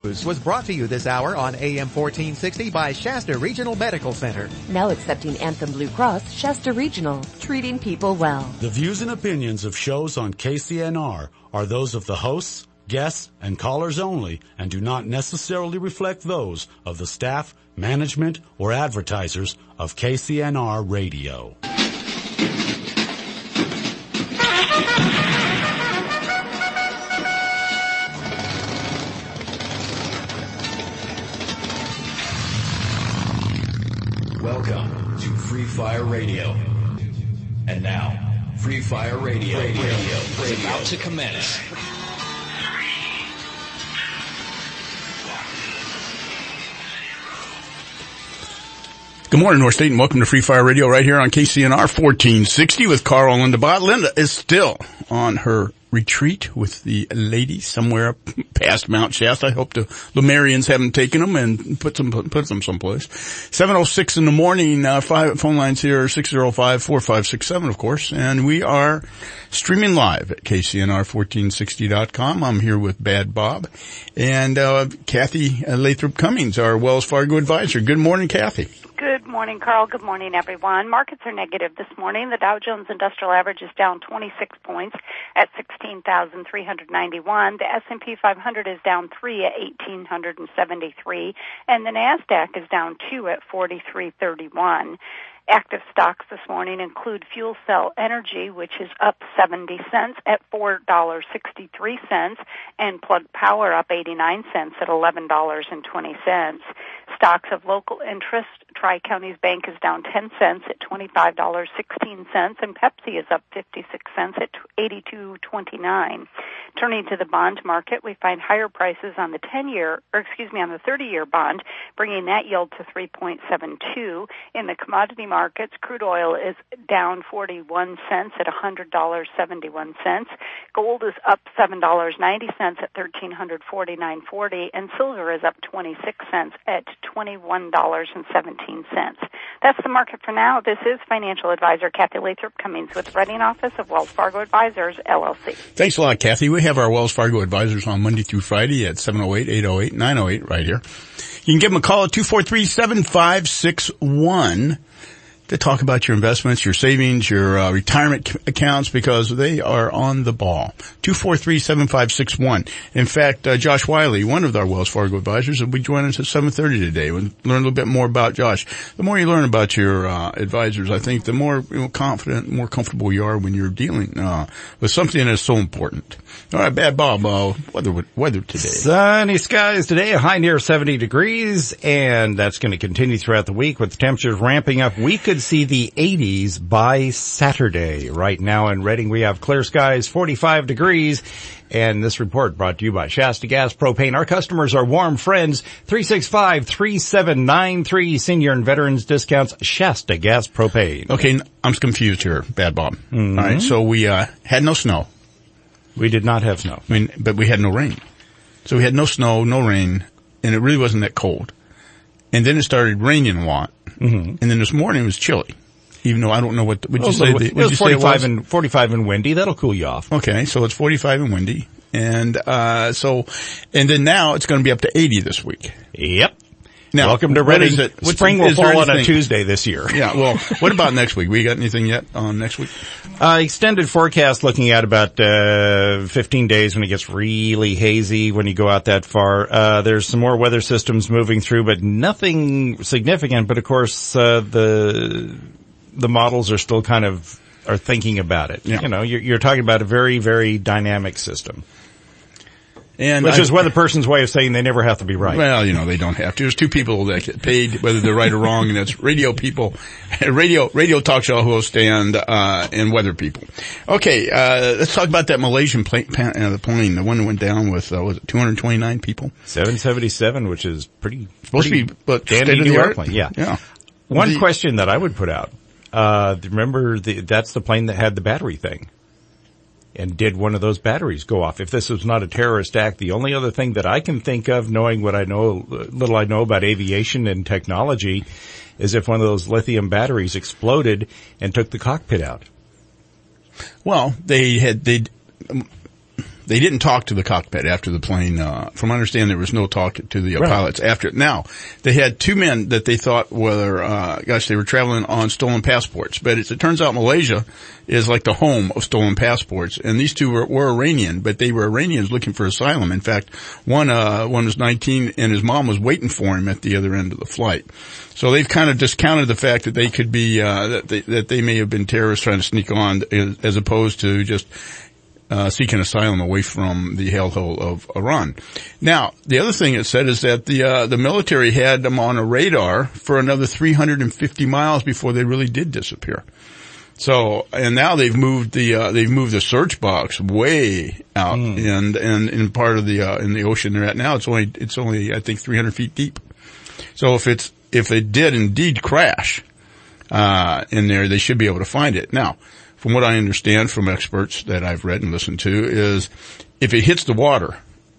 Was brought to you this hour on AM 1460 by Shasta Regional Medical Center. Now accepting Anthem Blue Cross, Shasta Regional, treating people well. The views and opinions of shows on KCNR are those of the hosts, guests, and callers only and do not necessarily reflect those of the staff, management, or advertisers of KCNR Radio. Welcome to Free Fire Radio. And now, Free Fire Radio is about to commence. Good morning, North State, and welcome to Free Fire Radio right here on KCNR 1460 with Carl and Linda Bott. Linda is still on her retreat with the ladies somewhere up past Mount Shasta. I hope the Lemurians haven't taken them and put them someplace. 7:06 in the morning, phone lines here, 605-4567, of course, and we are streaming live at KCNR1460.com. I'm here with Bad Bob and Kathy Lathrop Cummings, our Wells Fargo advisor. Good morning, Kathy. Good morning, Carl. Good morning, everyone. Markets are negative this morning. The Dow Jones Industrial Average is down 26 points at 16,391. The S&P 500 is down 3 at 1,873. And the NASDAQ is down 2 at 4331. Active stocks this morning include Fuel Cell Energy, which is up 70 cents at $4.63, and Plug Power up 89 cents at $11.20. Stocks of local interest, Tri-Counties Bank is down 10 cents at $25.16, and Pepsi is up 56 cents at $82.29. Turning to the bond market, we find higher prices on the 30-year bond, bringing that yield to 3.72. In the commodity markets, crude oil is down 41 cents at $100.71. Gold is up $7.90 at $1,349.40, and silver is up 26 cents at $21.17. That's the market for now. This is financial advisor Kathy Lathrop Cummings with the Reading Office of Wells Fargo Advisors, LLC. Thanks a lot, Kathy. We have our Wells Fargo advisors on Monday through Friday at 708-808-908 right here. You can give them a call at 243-7561 to talk about your investments, your savings, your retirement accounts, because they are on the ball. 243-7561. In fact, Josh Wiley, one of our Wells Fargo advisors, will be joining us at 7:30 today. We'll learn a little bit more about Josh. The more you learn about your advisors, I think the more confident, more comfortable you are when you're dealing with something that's so important. All right, Bad Bob, weather today. Sunny skies today, a high near 70 degrees, and that's going to continue throughout the week with the temperatures ramping up. We could see the 80s by Saturday. Right now in Reading, we have clear skies, 45 degrees. And this report brought to you by Shasta Gas Propane. Our customers are warm friends. 365-3793. Senior and veterans discounts. Shasta Gas Propane. Okay, I'm confused here, Bad Bob. Mm-hmm. All right, so we had no snow. We did not have snow. But we had no rain. So we had no snow, no rain, and it really wasn't that cold. And then it started raining a lot. Mm-hmm. And then this morning it was chilly. Even though I don't know what would you say? It was 45 and windy. That'll cool you off. Okay, so it's 45 and windy. And then now it's going to be up to 80 this week. Yep. Now, welcome to Reading. Spring will fall on a Tuesday this year. Yeah, well, what about next week? We got anything yet on next week? Extended forecast looking at about 15 days when it gets really hazy when you go out that far. There's some more weather systems moving through, but nothing significant. But of course, the models are still are thinking about it. Yeah. You know, you're talking about a very, very dynamic system. Which is one person's way of saying they never have to be right. Well, they don't have to. There's two people that get paid, whether they're right or wrong, and that's radio people, radio talk show host and weather people. Okay, let's talk about that Malaysian plane, the one that went down with, was it 229 people? 777, which is supposed to be, but state-of-the-art plane. Yeah. One question that I would put out, remember that's the plane that had the battery thing. And did one of those batteries go off? If this was not a terrorist act, the only other thing that I can think of, knowing what little I know about aviation and technology, is if one of those lithium batteries exploded and took the cockpit out. Well, They didn't talk to the cockpit after the plane. From my understanding, there was no talk to the pilots after. Now, they had two men that they thought were, they were traveling on stolen passports. But it turns out Malaysia is like the home of stolen passports. And these two were Iranian, but they were Iranians looking for asylum. In fact, one was 19 and his mom was waiting for him at the other end of the flight. So they've kind of discounted the fact that they could be, that they may have been terrorists trying to sneak on as opposed to just seeking asylum away from the hellhole of Iran. Now, the other thing it said is that the military had them on a radar for another 350 miles before they really did disappear. So, and now they've moved the search box way out and in part of in the ocean they're at now. It's only, I think 300 feet deep. So if it did indeed crash, in there, they should be able to find it. Now, from what I understand from experts that I've read and listened to is if it hits the water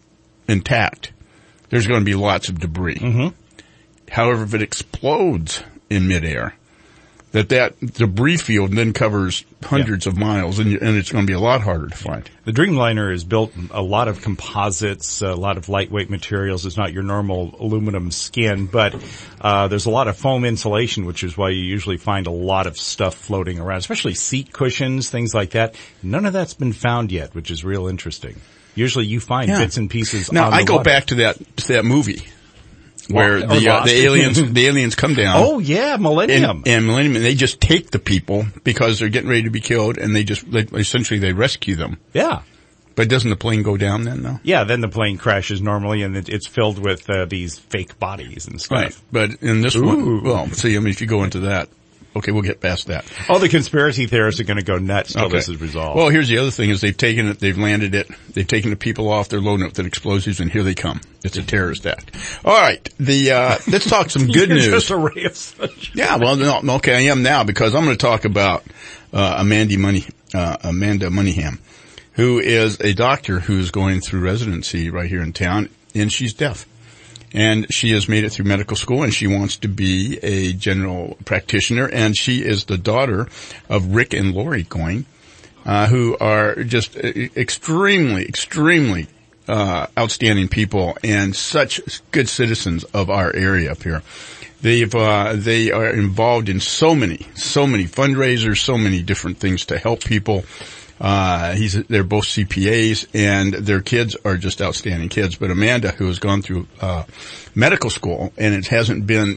intact, there's going to be lots of debris. Mm-hmm. However, if it explodes in midair, that debris field then covers hundreds of miles and it's going to be a lot harder to find. The Dreamliner is built a lot of composites, a lot of lightweight materials. It's not your normal aluminum skin, but there's a lot of foam insulation, which is why you usually find a lot of stuff floating around, especially seat cushions, things like that. None of that's been found yet, which is real interesting. Usually you find bits and pieces now, on the I go water. back to that movie. Where the aliens come down. Oh yeah, Millennium. And Millennium, and they just take the people because they're getting ready to be killed and they essentially rescue them. Yeah. But doesn't the plane go down then though? Yeah, then the plane crashes normally and it's filled with, these fake bodies and stuff. Right. But in this one, well, see, I mean, if you go into that, okay, we'll get past that. All the conspiracy theorists are going to go nuts till this is resolved. Well, here's the other thing is they've taken it, they've landed it, they've taken the people off, they're loading up with explosives, and here they come. It's a terrorist act. All right, let's talk some good news. Just a ray of sunshine. Yeah, well, no, okay, I am now because I'm going to talk about Amanda Moneyham, who is a doctor who's going through residency right here in town, and she's deaf. And she has made it through medical school and she wants to be a general practitioner. And she is the daughter of Rick and Lori Goyne, who are just extremely, extremely, outstanding people and such good citizens of our area up here. They are involved in so many fundraisers, so many different things to help people. They're both CPAs and their kids are just outstanding kids. But Amanda, who has gone through, medical school and it hasn't been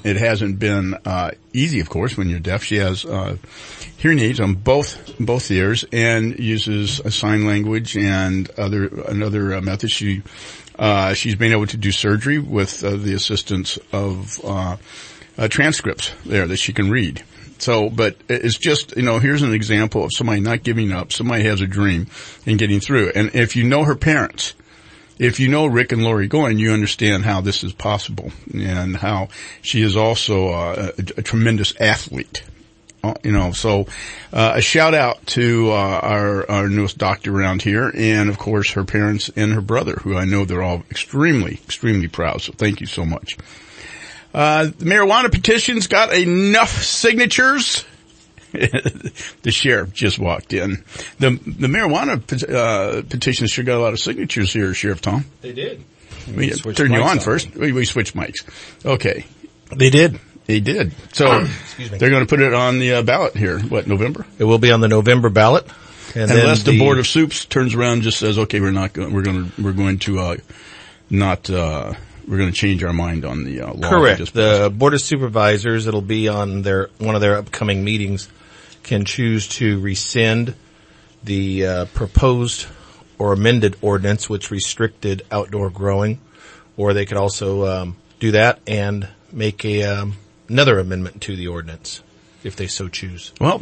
easy, of course, when you're deaf. She has, hearing aids on both ears and uses a sign language and another methods. She's been able to do surgery with, the assistance of, transcripts there that she can read. So, but it's just, here's an example of somebody not giving up. Somebody has a dream and getting through. And if you know her parents, if you know Rick and Lori Goyne, you understand how this is possible and how she is also a tremendous athlete. So, a shout out to, our newest doctor around here and of course her parents and her brother, who I know they're all extremely, extremely proud. So thank you so much. The marijuana petition's got enough signatures. The sheriff just walked in. The marijuana petition sure got a lot of signatures here, Sheriff Tom. They did. We turn you on first. We switched mics. Okay. They did. They did. So they're going to put it on the ballot here. What, November? It will be on the November ballot. And unless the Board of Soups turns around and just says, okay, we're going to change our mind on the law. Correct. The Board of Supervisors, it'll be on one of their upcoming meetings, can choose to rescind the proposed or amended ordinance which restricted outdoor growing, or they could also do that and make another amendment to the ordinance if they so choose. Well,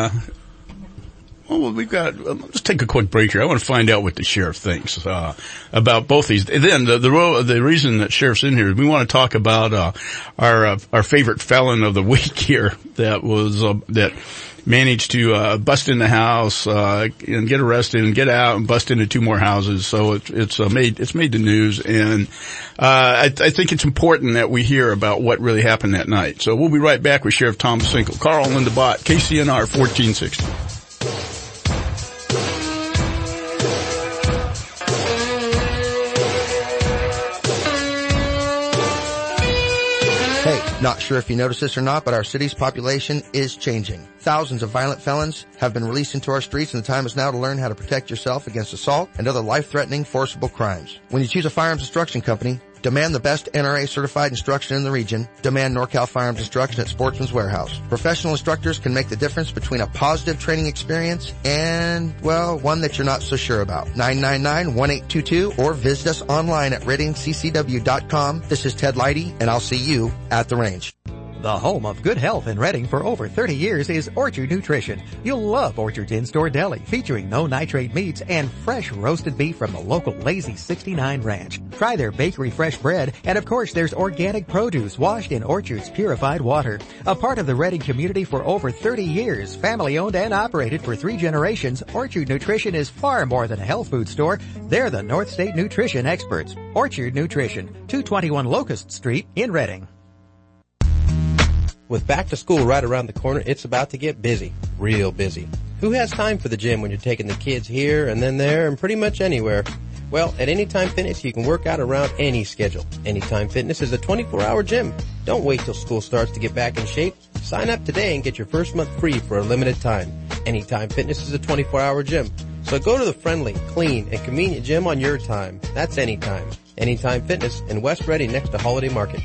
we've got, let's take a quick break here. I want to find out what the sheriff thinks, about both these. Then the reason that sheriff's in here is we want to talk about, our favorite felon of the week here that managed to, bust in the house, and get arrested and get out and bust into two more houses. So it's made the news. And, I think it's important that we hear about what really happened that night. So we'll be right back with Sheriff Tom Sinkle, Carl and Linda Bott, KCNR 1460. Not sure if you noticed this or not, but our city's population is changing. Thousands of violent felons have been released into our streets, and the time is now to learn how to protect yourself against assault and other life-threatening, forcible crimes. When you choose a firearms instruction company, demand the best NRA-certified instruction in the region. Demand NorCal Firearms Instruction at Sportsman's Warehouse. Professional instructors can make the difference between a positive training experience and, well, one that you're not so sure about. 999-1822 or visit us online at readingccw.com. This is Ted Leidy, and I'll see you at the range. The home of good health in Reading for over 30 years is Orchard Nutrition. You'll love Orchard's in-store deli featuring no nitrate meats and fresh roasted beef from the local Lazy 69 Ranch. Try their bakery fresh bread, and of course there's organic produce washed in Orchard's purified water. A part of the Reading community for over 30 years, family owned and operated for 3 generations, Orchard Nutrition is far more than a health food store. They're the North State nutrition experts. Orchard Nutrition, 221 Locust Street in Reading. With back to school right around the corner, it's about to get busy. Real busy. Who has time for the gym when you're taking the kids here and then there and pretty much anywhere? Well, at Anytime Fitness, you can work out around any schedule. Anytime Fitness is a 24-hour gym. Don't wait till school starts to get back in shape. Sign up today and get your first month free for a limited time. Anytime Fitness is a 24-hour gym. So go to the friendly, clean, and convenient gym on your time. That's Anytime. Anytime Fitness in West Reading next to Holiday Market.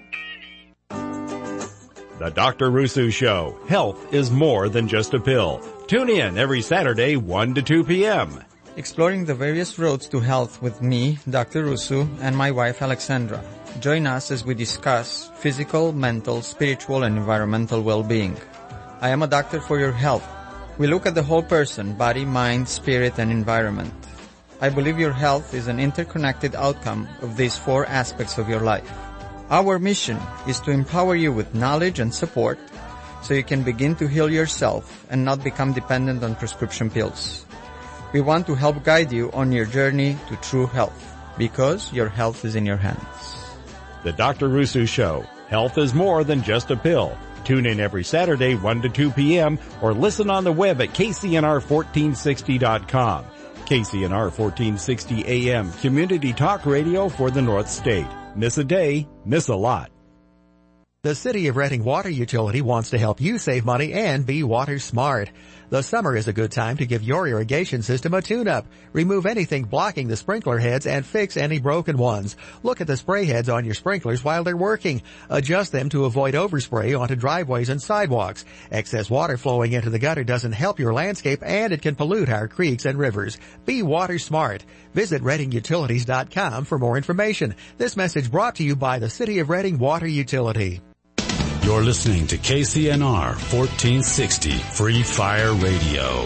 The Dr. Rusu Show. Health is more than just a pill. Tune in every Saturday, 1 to 2 p.m. Exploring the various roads to health with me, Dr. Rusu, and my wife, Alexandra. Join us as we discuss physical, mental, spiritual, and environmental well-being. I am a doctor for your health. We look at the whole person, body, mind, spirit, and environment. I believe your health is an interconnected outcome of these 4 aspects of your life. Our mission is to empower you with knowledge and support so you can begin to heal yourself and not become dependent on prescription pills. We want to help guide you on your journey to true health because your health is in your hands. The Dr. Rusu Show. Health is more than just a pill. Tune in every Saturday, 1 to 2 p.m. or listen on the web at kcnr1460.com. KCNR 1460 AM, community talk radio for the North State. Miss a day, miss a lot. The City of Reading Water Utility wants to help you save money and be water smart. The summer is a good time to give your irrigation system a tune-up. Remove anything blocking the sprinkler heads and fix any broken ones. Look at the spray heads on your sprinklers while they're working. Adjust them to avoid overspray onto driveways and sidewalks. Excess water flowing into the gutter doesn't help your landscape and it can pollute our creeks and rivers. Be water smart. Visit ReadingUtilities.com for more information. This message brought to you by the City of Reading Water Utility. You're listening to KCNR 1460 Free Fire Radio.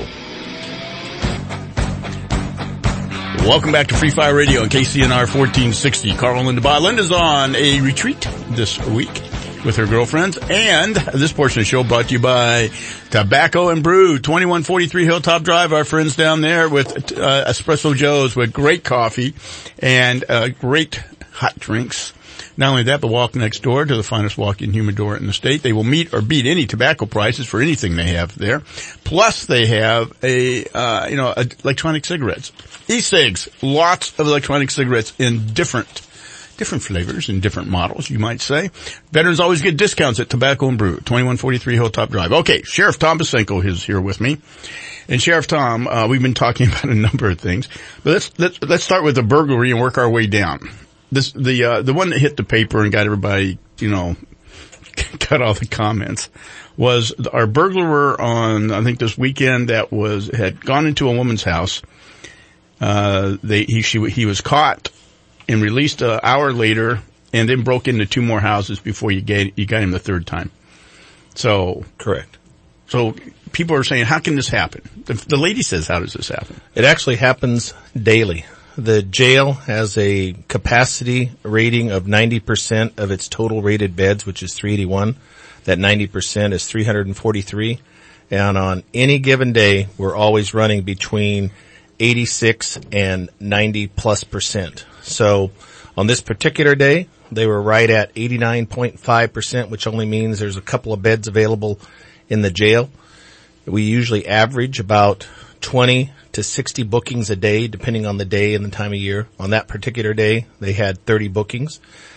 Welcome back to Free Fire Radio on KCNR 1460. Carl and Linda Bott. Linda's on a retreat this week with her girlfriends, and this portion of the show brought to you by Tobacco and Brew, 2143 Hilltop Drive. Our friends down there with Espresso Joe's with great coffee and great hot drinks. Not only that, but walk next door to the finest walk-in humidor in the state. They will meet or beat any tobacco prices for anything they have there. Plus, they have electronic cigarettes, e-cigs, lots of electronic cigarettes in different flavors and different models, you might say. Veterans always get discounts at Tobacco and Brew, 2143 Hilltop Drive. Okay, Sheriff Tom Basenko is here with me. And Sheriff Tom, we've been talking about a number of things, but let's start with the burglary and work our way down. The one that hit the paper and got everybody, got all the comments was our burglar on, I think this weekend that had gone into a woman's house. He was caught and released an hour later and then broke into 2 more houses before you got him the 3rd time. So. Correct. So people are saying, how can this happen? The lady says, how does this happen? It actually happens daily. The jail has a capacity rating of 90% of its total rated beds, which is 381. That 90% is 343. And on any given day, we're always running between 86 and 90+%. So on this particular day, they were right at 89.5%, which only means there's a couple of beds available in the jail. We usually average about 20 to 60 bookings a day, depending on the day and the time of year. On that particular day, they had 30 bookings.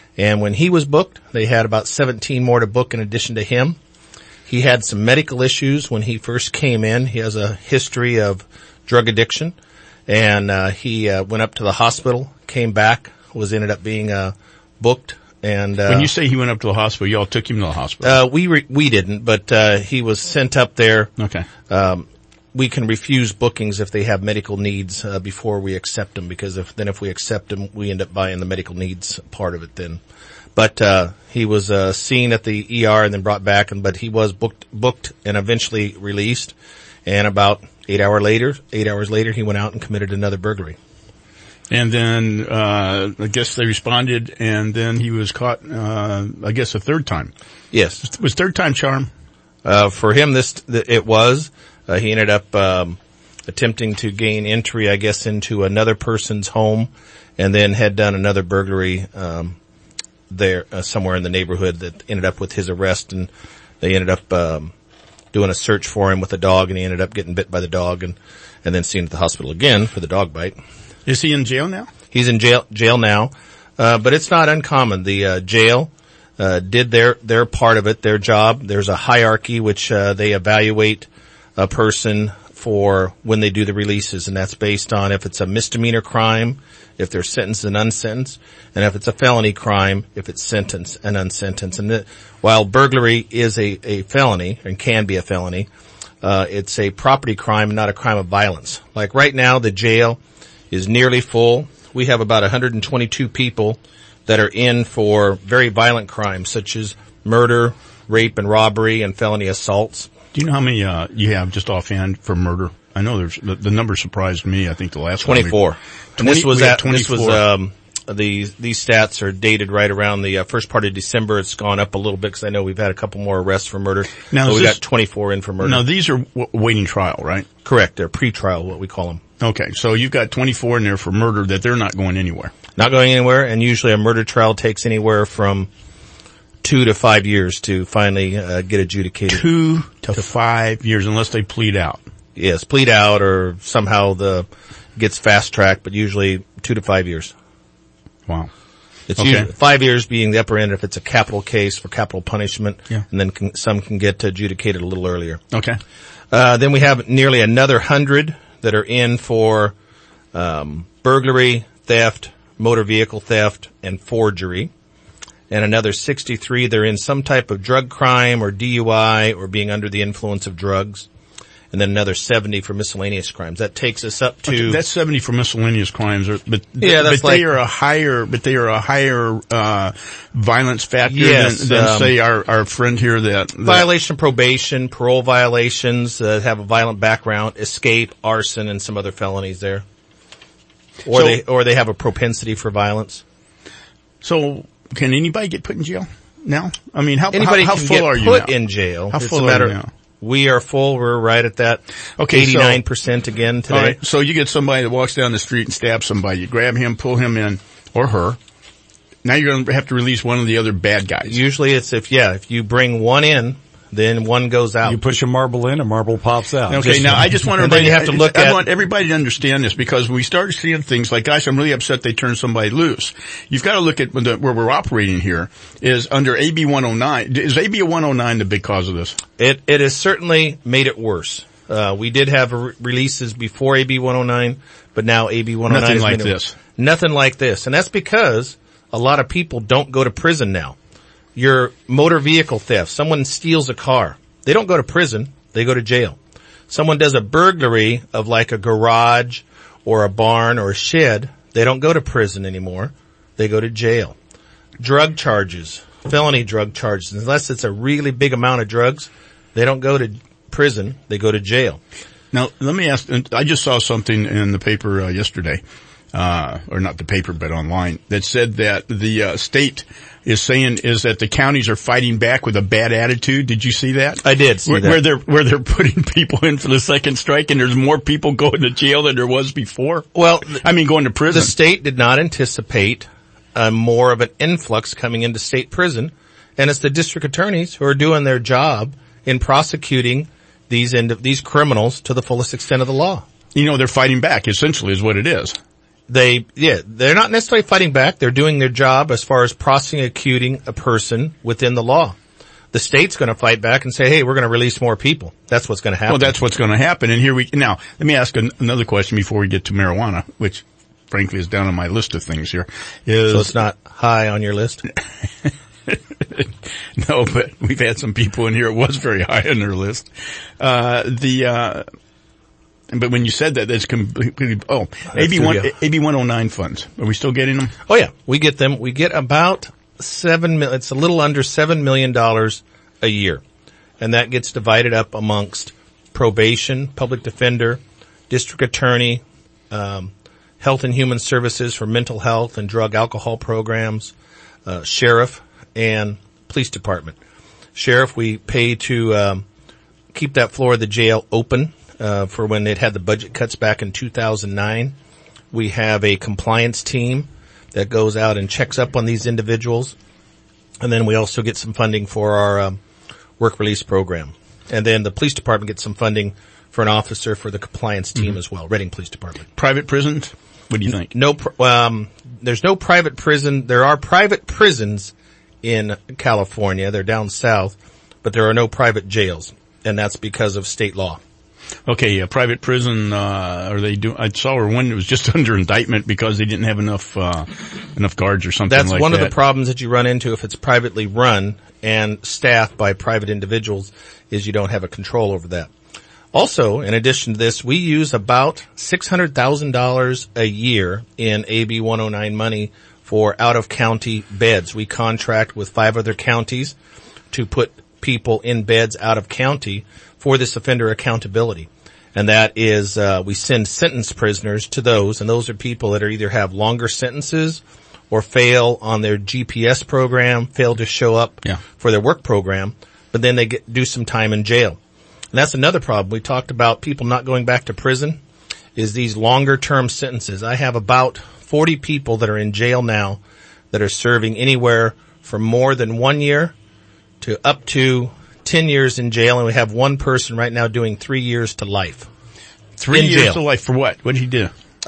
And when he was booked, they had about 17 more to book in addition to him. He had some medical issues when he first came in. He has a history of drug addiction, and he went up to the hospital, came back, ended up being booked. And when you say he went up to the hospital, y'all took him to the hospital? We didn't, but he was sent up there. Okay. We can refuse bookings if they have medical needs before we accept them, because if we accept them, we end up buying the medical needs part of it then. But he was seen at the ER and then brought back, but he was booked and eventually released. And about 8 hours later, he went out and committed another burglary. And then I guess they responded, and then he was caught. I guess a third time. Yes, was third time charm for him. It was. He ended up attempting to gain entry, I guess, into another person's home, and then had done another burglary there somewhere in the neighborhood that ended up with his arrest, and they ended up doing a search for him with a dog, and he ended up getting bit by the dog, and then seen at the hospital again for the dog bite. Is he in jail now? He's in jail now, but it's not uncommon. The jail did their part of it, their job. There's a hierarchy which they evaluate a person for when they do the releases, and that's based on if it's a misdemeanor crime, if they're sentenced and unsentenced, and if it's a felony crime, if it's sentenced and unsentenced. And while burglary is a felony and can be a felony, it's a property crime and not a crime of violence. Like right now, the jail is nearly full. We have about 122 people that are in for very violent crimes such as murder, rape and robbery, and felony assaults. Do you know how many you have just offhand for murder? I know there's the number surprised me. I think the last 24. And these stats are dated right around the first part of December. It's gone up a little bit because I know we've had a couple more arrests for murder. Now, so we got 24 in for murder. Now these are waiting trial, right? Correct. They're pre-trial, what we call them. Okay, so you've got 24 in there for murder that they're not going anywhere. Not going anywhere, and usually a murder trial takes anywhere from 2 to 5 years to finally get adjudicated. 2 to 5 years, unless they plead out. Yes, plead out or somehow gets fast tracked, but usually 2 to 5 years. Wow. It's usually 5 years being the upper end if it's a capital case for capital punishment, and then some can get adjudicated a little earlier. Okay. Then we have nearly another 100 that are in for burglary, theft, motor vehicle theft, and forgery. And another 63, they're in some type of drug crime or DUI or being under the influence of drugs. And then another 70 for miscellaneous crimes. That takes us up to... Okay, that's 70 for miscellaneous crimes, but they are a higher violence factor than say our friend here that... Violation of probation, parole violations, have a violent background, escape, arson, and some other felonies there. Or they have a propensity for violence. So, can anybody get put in jail now? I mean, how full are you now? Put in jail. How full are you now? We are full. We're right at that 89% again today. All right, so you get somebody that walks down the street and stabs somebody. You grab him, pull him in, or her. Now you're going to have to release one of the other bad guys. Usually it's if you bring one in, then one goes out. You push a marble in, a marble pops out. Okay, now I just want everybody I want everybody to understand this, because we start seeing things like, gosh, I'm really upset they turned somebody loose. You've got to look at where we're operating here is under AB 109. Is AB 109 the big cause of this? It has certainly made it worse. We did have releases before AB 109, but now AB 109 nothing like this. Nothing like this. And that's because a lot of people don't go to prison now. Your motor vehicle theft. Someone steals a car. They don't go to prison. They go to jail. Someone does a burglary of like a garage or a barn or a shed. They don't go to prison anymore. They go to jail. Drug charges, felony drug charges, unless it's a really big amount of drugs, they don't go to prison. They go to jail. Now, let me ask, I just saw something in the paper yesterday, or not the paper, but online, that said that the state is that the counties are fighting back with a bad attitude. Did you see that? I did see that. Where they're putting people in for the second strike, and there's more people going to jail than there was before? Well, going to prison. The state did not anticipate more of an influx coming into state prison, and it's the district attorneys who are doing their job in prosecuting these criminals to the fullest extent of the law. They're fighting back, essentially, is what it is. They're not necessarily fighting back. They're doing their job as far as prosecuting a person within the law. The state's going to fight back and say, hey, we're going to release more people. That's what's going to happen. Well, that's what's going to happen. And now, let me ask another question before we get to marijuana, which frankly is down on my list of things here. So it's not high on your list? No, but we've had some people in here. It was very high on their list. But when you said that, that's completely, AB 109 funds. Are we still getting them? Oh yeah, we get them. We get about it's a little under $7 million a year. And that gets divided up amongst probation, public defender, district attorney, health and human services for mental health and drug alcohol programs, sheriff, and police department. Sheriff, we pay to keep that floor of the jail open for when it had the budget cuts back in 2009. We have a compliance team that goes out and checks up on these individuals. And then we also get some funding for our work release program. And then the police department gets some funding for an officer for the compliance team as well, Reading Police Department. Private prisons? What do you think? No, there's no private prison. There are private prisons in California. They're down south, but there are no private jails. And that's because of state law. Okay, private prison, are they doing, I saw one that was just under indictment because they didn't have enough guards or something like that. That's one of the problems that you run into if it's privately run and staffed by private individuals is you don't have a control over that. Also, in addition to this, we use about $600,000 a year in AB 109 money for out-of-county beds. We contract with 5 other counties to put people in beds out of county for this offender accountability. And that is, we send sentenced prisoners to those, and those are people that either have longer sentences or fail on their GPS program, fail to show up for their work program, but then they do some time in jail. And that's another problem. We talked about people not going back to prison, is these longer term sentences. I have about 40 people that are in jail now that are serving anywhere from more than 1 year to up to 10 years in jail, and we have one person right now doing 3 years to life. 3 years to life for what? What did he do?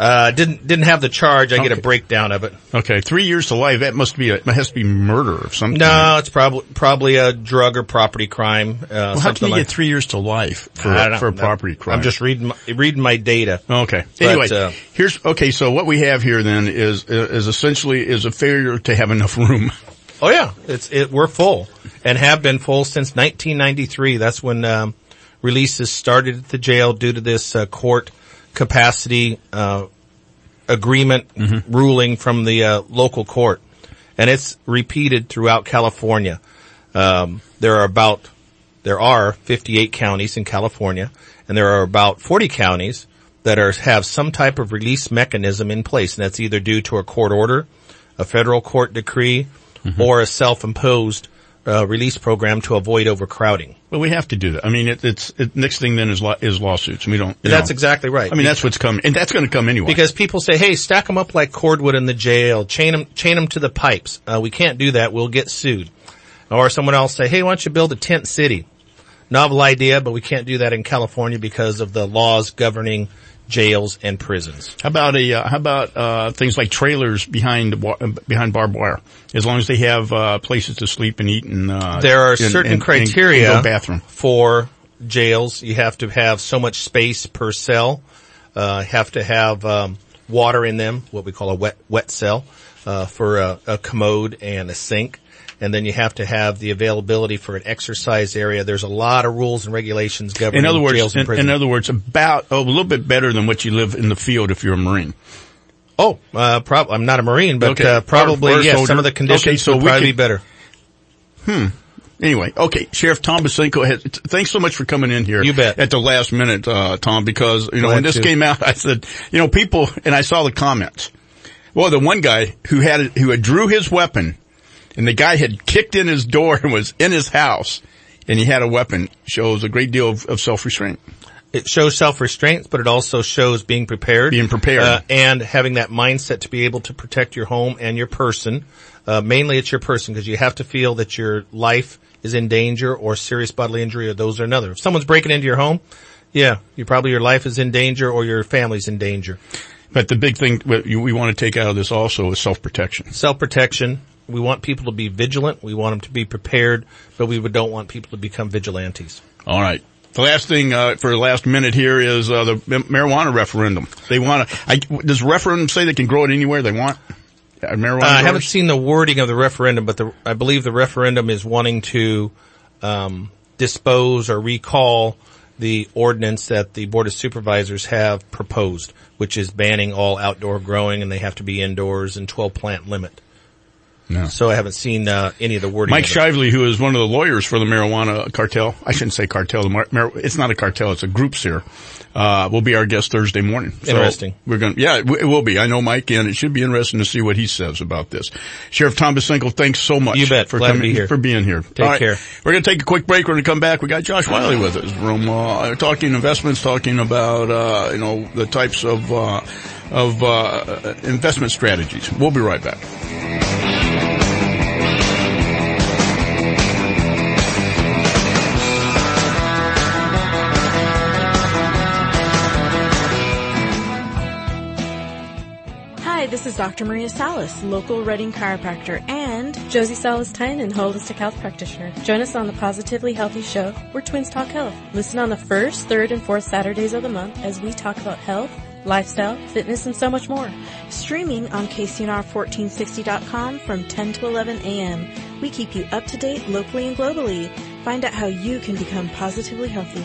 Didn't have the charge. I get a breakdown of it. Okay, 3 years to life. That it has to be murder of some kind. No, it's probably a drug or property crime. Well, how can you get 3 years to life for a property crime? I'm just reading my data. Okay. Anyway, so what we have here then is essentially a failure to have enough room. Oh yeah, we're full and have been full since 1993. That's when releases started at the jail due to this court capacity agreement ruling from the local court, and it's repeated throughout California. There are 58 counties in California, and there are about 40 counties that have some type of release mechanism in place, and that's either due to a court order, a federal court decree, or a self-imposed release program to avoid overcrowding. Well, we have to do that. I mean, next thing then is lawsuits. We don't. That's exactly right. I mean, that's what's coming, and that's going to come anyway. Because people say, "Hey, stack them up like cordwood in the jail, chain them to the pipes." We can't do that. We'll get sued. Or someone else say, "Hey, why don't you build a tent city?" Novel idea, but we can't do that in California because of the laws governing jails and prisons. How about things like trailers behind barbed wire? As long as they have places to sleep and eat, and there are certain criteria and bathroom for jails. You have to have so much space per cell. Have to have water in them, what we call a wet cell, for a commode and a sink. And then you have to have the availability for an exercise area. There's a lot of rules and regulations governing jails and prisons. In other words, a little bit better than what you live in the field if you're a Marine. I'm not a Marine, but probably yes. Some of the conditions will probably be better. Anyway, okay, Sheriff Tom Bosinko, thanks so much for coming in here. You bet. At the last minute, Tom, because when this came out, I said, people, and I saw the comments. Well, the one guy who had drew his weapon, and the guy had kicked in his door and was in his house, and he had a weapon, shows a great deal of self-restraint. It shows self-restraint, but it also shows being prepared. And having that mindset to be able to protect your home and your person. Mainly it's your person, because you have to feel that your life is in danger or serious bodily injury, or those are another. If someone's breaking into your home, your life is in danger or your family's in danger. But the big thing we want to take out of this also is self-protection. Self-protection. We want people to be vigilant. We want them to be prepared, but we don't want people to become vigilantes. All right. The last thing for the last minute here is the marijuana referendum. They want to. Does the referendum say they can grow it anywhere they want? Marijuana. I haven't seen the wording of the referendum, but I believe the referendum is wanting to dispose or recall the ordinance that the Board of Supervisors have proposed, which is banning all outdoor growing, and they have to be indoors and 12 plant limit. No. So I haven't seen any of the wording. Mike Shively, who is one of the lawyers for the marijuana cartel, I shouldn't say cartel, it's not a cartel, it's a groups here, will be our guest Thursday morning. Interesting. So it will be. I know Mike, and it should be interesting to see what he says about this. Sheriff Tom Basinkle, thanks so much. You bet. For Glad to be here. For being here. Take care. We're going to take a quick break. We're going to come back. We got Josh Wiley with us from, talking investments, talking about, the types of investment strategies. We'll be right back. This is Dr. Maria Salas, local Reading chiropractor, and Josie Salas-Tynan, holistic health practitioner. Join us on the Positively Healthy Show, where twins talk health. Listen on the first, third, and fourth Saturdays of the month as we talk about health, lifestyle, fitness, and so much more. Streaming on KCNR1460.com from 10 to 11 a.m. We keep you up to date locally and globally. Find out how you can become positively healthy.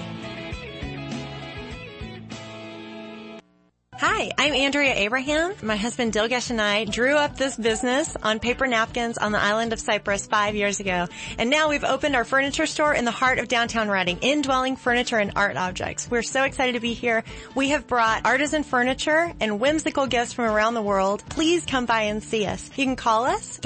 Hi, I'm Andrea Abraham. My husband Dilgesh and I drew up this business on paper napkins on the island of Cyprus 5 years ago. And now we've opened our furniture store in the heart of downtown Reading, Indwelling Furniture and Art Objects. We're so excited to be here. We have brought artisan furniture and whimsical gifts from around the world. Please come by and see us. You can call us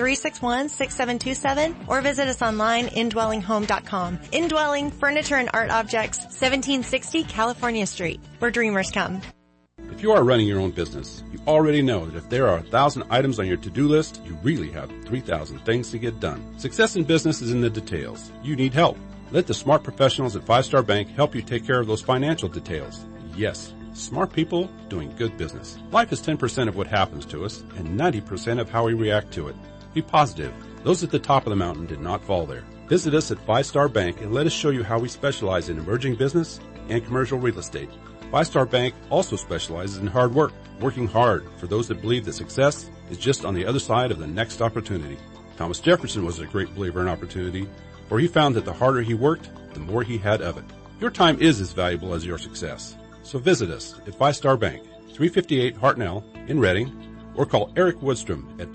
361-6727 or visit us online, indwellinghome.com. Indwelling Furniture and Art Objects, 1760 California Street, where dreamers come. If you are running your own business, you already know that if there are 1,000 items on your to-do list, you really have 3,000 things to get done. Success in business is in the details. You need help. Let the smart professionals at 5 Star Bank help you take care of those financial details. Yes, smart people doing good business. Life is 10% of what happens to us and 90% of how we react to it. Be positive. Those at the top of the mountain did not fall there. Visit us at 5 Star Bank and let us show you how we specialize in emerging business and commercial real estate. 5 Star Bank also specializes in hard work, working hard for those that believe that success is just on the other side of the next opportunity. Thomas Jefferson was a great believer in opportunity, for he found that the harder he worked, the more he had of it. Your time is as valuable as your success. So visit us at 5 Star Bank, 358 Hartnell in Reading, or call Eric Woodstrom at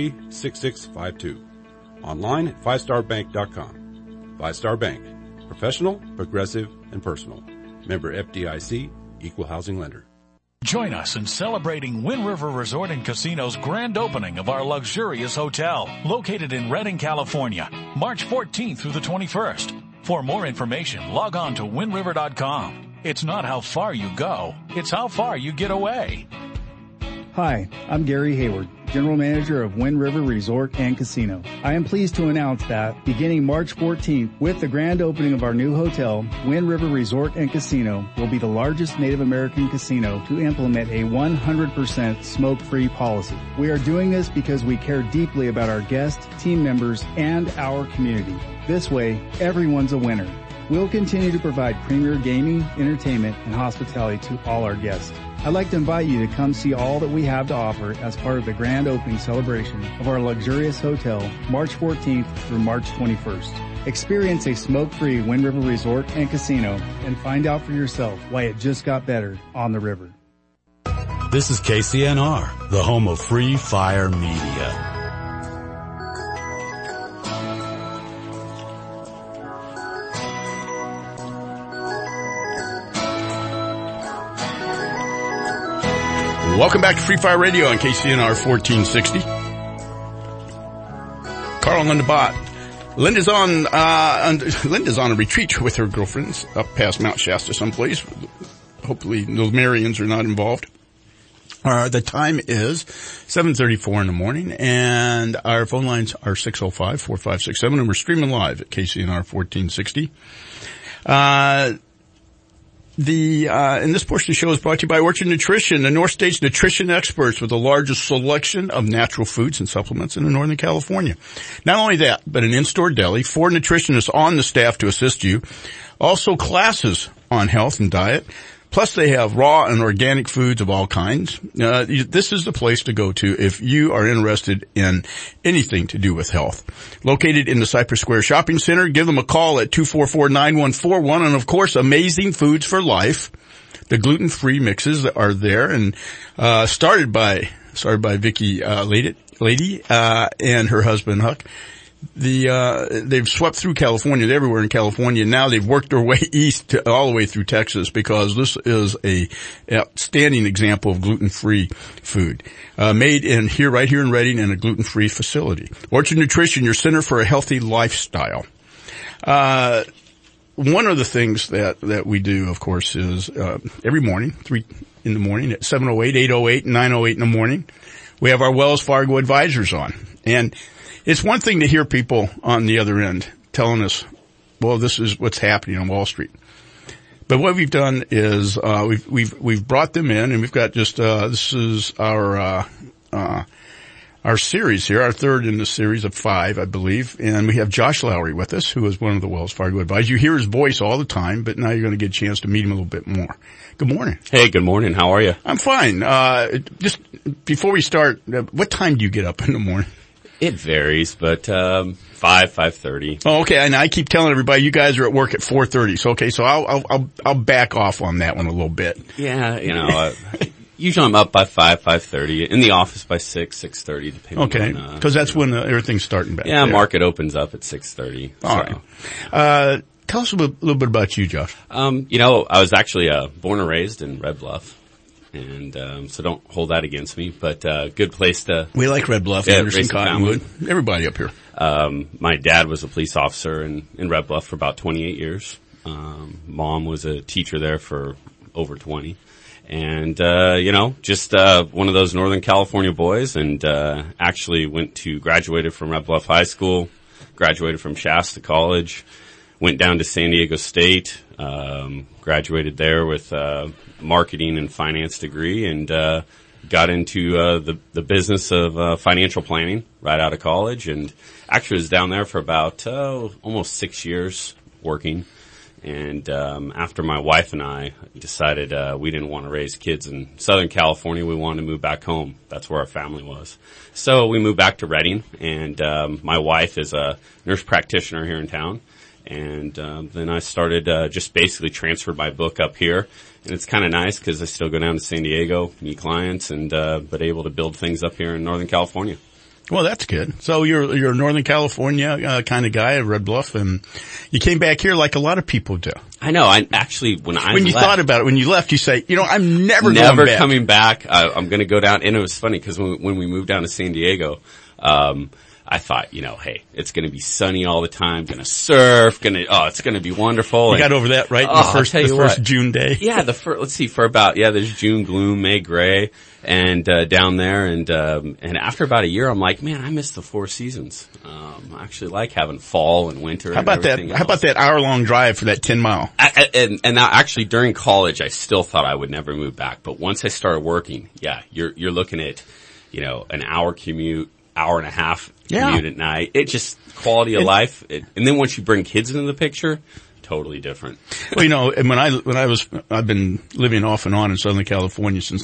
223-6652. Online at 5starbank.com. 5 Star Bank. Professional, progressive, and personal. Member FDIC, Equal Housing Lender. Join us in celebrating Wind River Resort and Casino's grand opening of our luxurious hotel, located in Redding, California, March 14th through the 21st. For more information, log on to windriver.com. It's not how far you go, it's how far you get away. Hi, I'm Gary Hayward, General Manager of Wind River Resort and Casino. I am pleased to announce that beginning March 14th, with the grand opening of our new hotel, Wind River Resort and Casino will be the largest Native American casino to implement a 100% smoke-free policy. We are doing this because we care deeply about our guests, team members, and our community. This way, everyone's a winner. We'll continue to provide premier gaming, entertainment, and hospitality to all our guests. I'd like to invite you to come see all that we have to offer as part of the grand opening celebration of our luxurious hotel, March 14th through March 21st. Experience a smoke-free Wind River Resort and Casino and find out for yourself why it just got better on the river. This is KCNR, the home of Free Fire Media. Welcome back to Free Fire Radio on KCNR 1460. Carl and Linda Bott. Linda's on a retreat with her girlfriends up past Mount Shasta someplace. Hopefully the Marians are not involved. The time is 7:34 in the morning, and our phone lines are 605-4567, and we're streaming live at KCNR 1460. And this portion of the show is brought to you by Orchard Nutrition, the North State's nutrition experts with the largest selection of natural foods and supplements in Northern California. Not only that, but an in-store deli, 4 nutritionists on the staff to assist you. Also classes on health and diet. Plus they have raw and organic foods of all kinds. This is the place to go to if you are interested in anything to do with health. Located in the Cypress Square Shopping Center, give them a call at 244-9141. And of course, Amazing Foods for Life. The gluten-free mixes are there and, started by Vicki, Lady, and her husband Huck. They've swept through California, everywhere in California. Now they've worked their way east all the way through Texas because this is a outstanding example of gluten-free food. Made right here in Redding in a gluten-free facility. Orchard Nutrition, your center for a healthy lifestyle. One of the things that we do, of course, is, every morning, 3 in the morning at 7:08, 8:08, and 9:08 in the morning, we have our Wells Fargo advisors on. And it's one thing to hear people on the other end telling us, well, this is what's happening on Wall Street. But what we've done is, we've brought them in and we've got this is our series here, our third in the series of 5, I believe. And we have Josh Lowry with us, who is one of the Wells Fargo advisors. You hear his voice all the time, but now you're going to get a chance to meet him a little bit more. Good morning. Hey, good morning. How are you? I'm fine. Just before we start, what time do you get up in the morning? It varies, but 5:30. Oh, okay. And I keep telling everybody you guys are at work at 4:30. So okay, so I'll back off on that one a little bit. Yeah, usually I'm up by 5:30, in the office by 6:30, depending. Okay, because that's when everything's starting back. Yeah, there. Market opens up at 6:30. All right. Tell us a little bit about you, Josh. I was actually born and raised in Red Bluff. And, so don't hold that against me, but, good place to. We like Red Bluff, Anderson, Cottonwood, everybody up here. My dad was a police officer in Red Bluff for about 28 years. Mom was a teacher there for over 20. And, just, one of those Northern California boys and, actually graduated from Red Bluff High School, graduated from Shasta College, went down to San Diego State, graduated there with, marketing and finance degree and got into the business of financial planning right out of college and actually was down there for about almost 6 years working. And after my wife and I decided we didn't want to raise kids in Southern California, we wanted to move back home. That's where our family was. So we moved back to Redding, and my wife is a nurse practitioner here in town. And then I started just basically transferred my book up here. And it's kind of nice because I still go down to San Diego, meet clients, and but able to build things up here in Northern California. Well, that's good. So you're a Northern California kind of guy at Red Bluff, and you came back here like a lot of people do. I know. I actually when you thought about it, when you left, you say, I'm never coming back. I'm going to go down. And it was funny because when we moved down to San Diego, I thought, hey, it's going to be sunny all the time, going to surf, it's going to be wonderful. You got over that, right? The first June day. Yeah, there's June gloom, May gray, and, down there, and after about a year, I'm like, man, I miss the 4 seasons. I actually like having fall and winter. How about that hour-long drive for that 10 mile? And now actually during college, I still thought I would never move back, but once I started working, yeah, you're looking at, an hour commute, hour and a half commute at night. It just quality of life. And then once you bring kids into the picture, totally different. Well, and I've been living off and on in Southern California since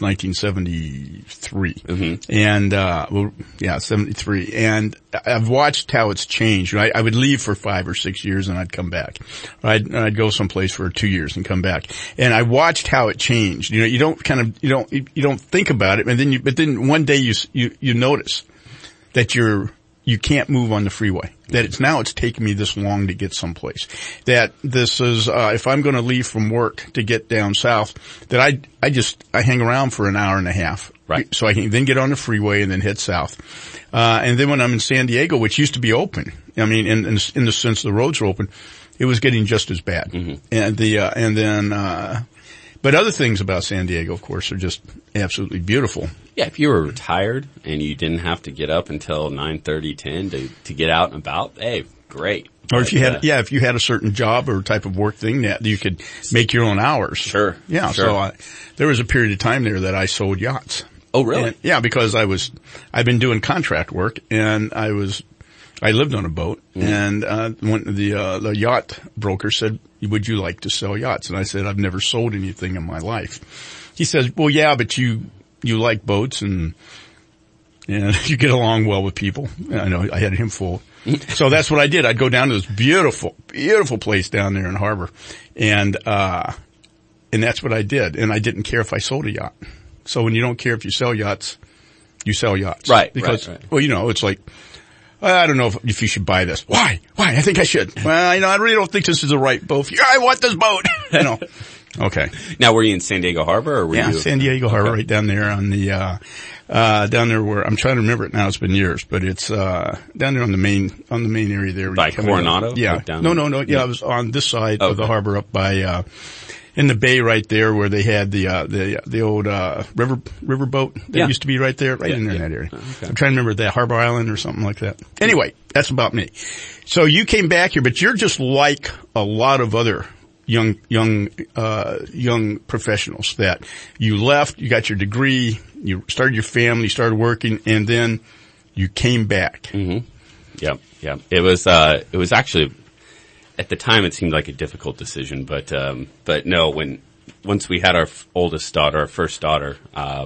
1973. Mm-hmm. And, 73. And I've watched how it's changed. I would leave for 5 or 6 years and I'd come back. I'd go someplace for 2 years and come back. And I watched how it changed. You don't think about it. But then one day you notice that you can't move on the freeway. That it's taking me this long to get someplace. That this is, if I'm going to leave from work to get down south, that I hang around for an hour and a half. Right. So I can then get on the freeway and then head south. And then when I'm in San Diego, which used to be open, in the sense the roads are open, it was getting just as bad. Mm-hmm. But other things about San Diego, of course, are just absolutely beautiful. Yeah, if you were retired and you didn't have to get up until 9:30, 10 to get out and about, hey, great. Or if you had, if you had a certain job or type of work thing that you could make your own hours. Sure. Yeah. Sure. So there was a period of time there that I sold yachts. Oh, really? And, because I've been doing contract work and I lived on a boat and, when the yacht broker said, would you like to sell yachts? And I said, I've never sold anything in my life. He says, well, yeah, but you like boats and you get along well with people. I know I had him full. So that's what I did. I'd go down to this beautiful, beautiful place down there in harbor. And that's what I did. And I didn't care if I sold a yacht. So when you don't care if you sell yachts, you sell yachts. Right. Because, right. well, it's like, I don't know if you should buy this. Why? I think I should. Well, I really don't think this is the right boat for you. I want this boat. Okay. Now, were you in San Diego Harbor or were you? San Diego Harbor, right down there on the, down there where, I'm trying to remember it now, it's been years, but it's, down there on the main area there. By Coronado? Yeah. No. Yeah, I was on this side of the harbor up by, in the bay right there where they had the old, river boat that used to be right there, in there in that area. Okay. I'm trying to remember that Harbor Island or something like that. Anyway, that's about me. So you came back here, but you're just like a lot of other young professionals that you left, you got your degree, you started your family, started working, and then you came back. Mm-hmm. Yep. It was actually, at the time it seemed like a difficult decision, but no, once we had our oldest daughter, our first daughter,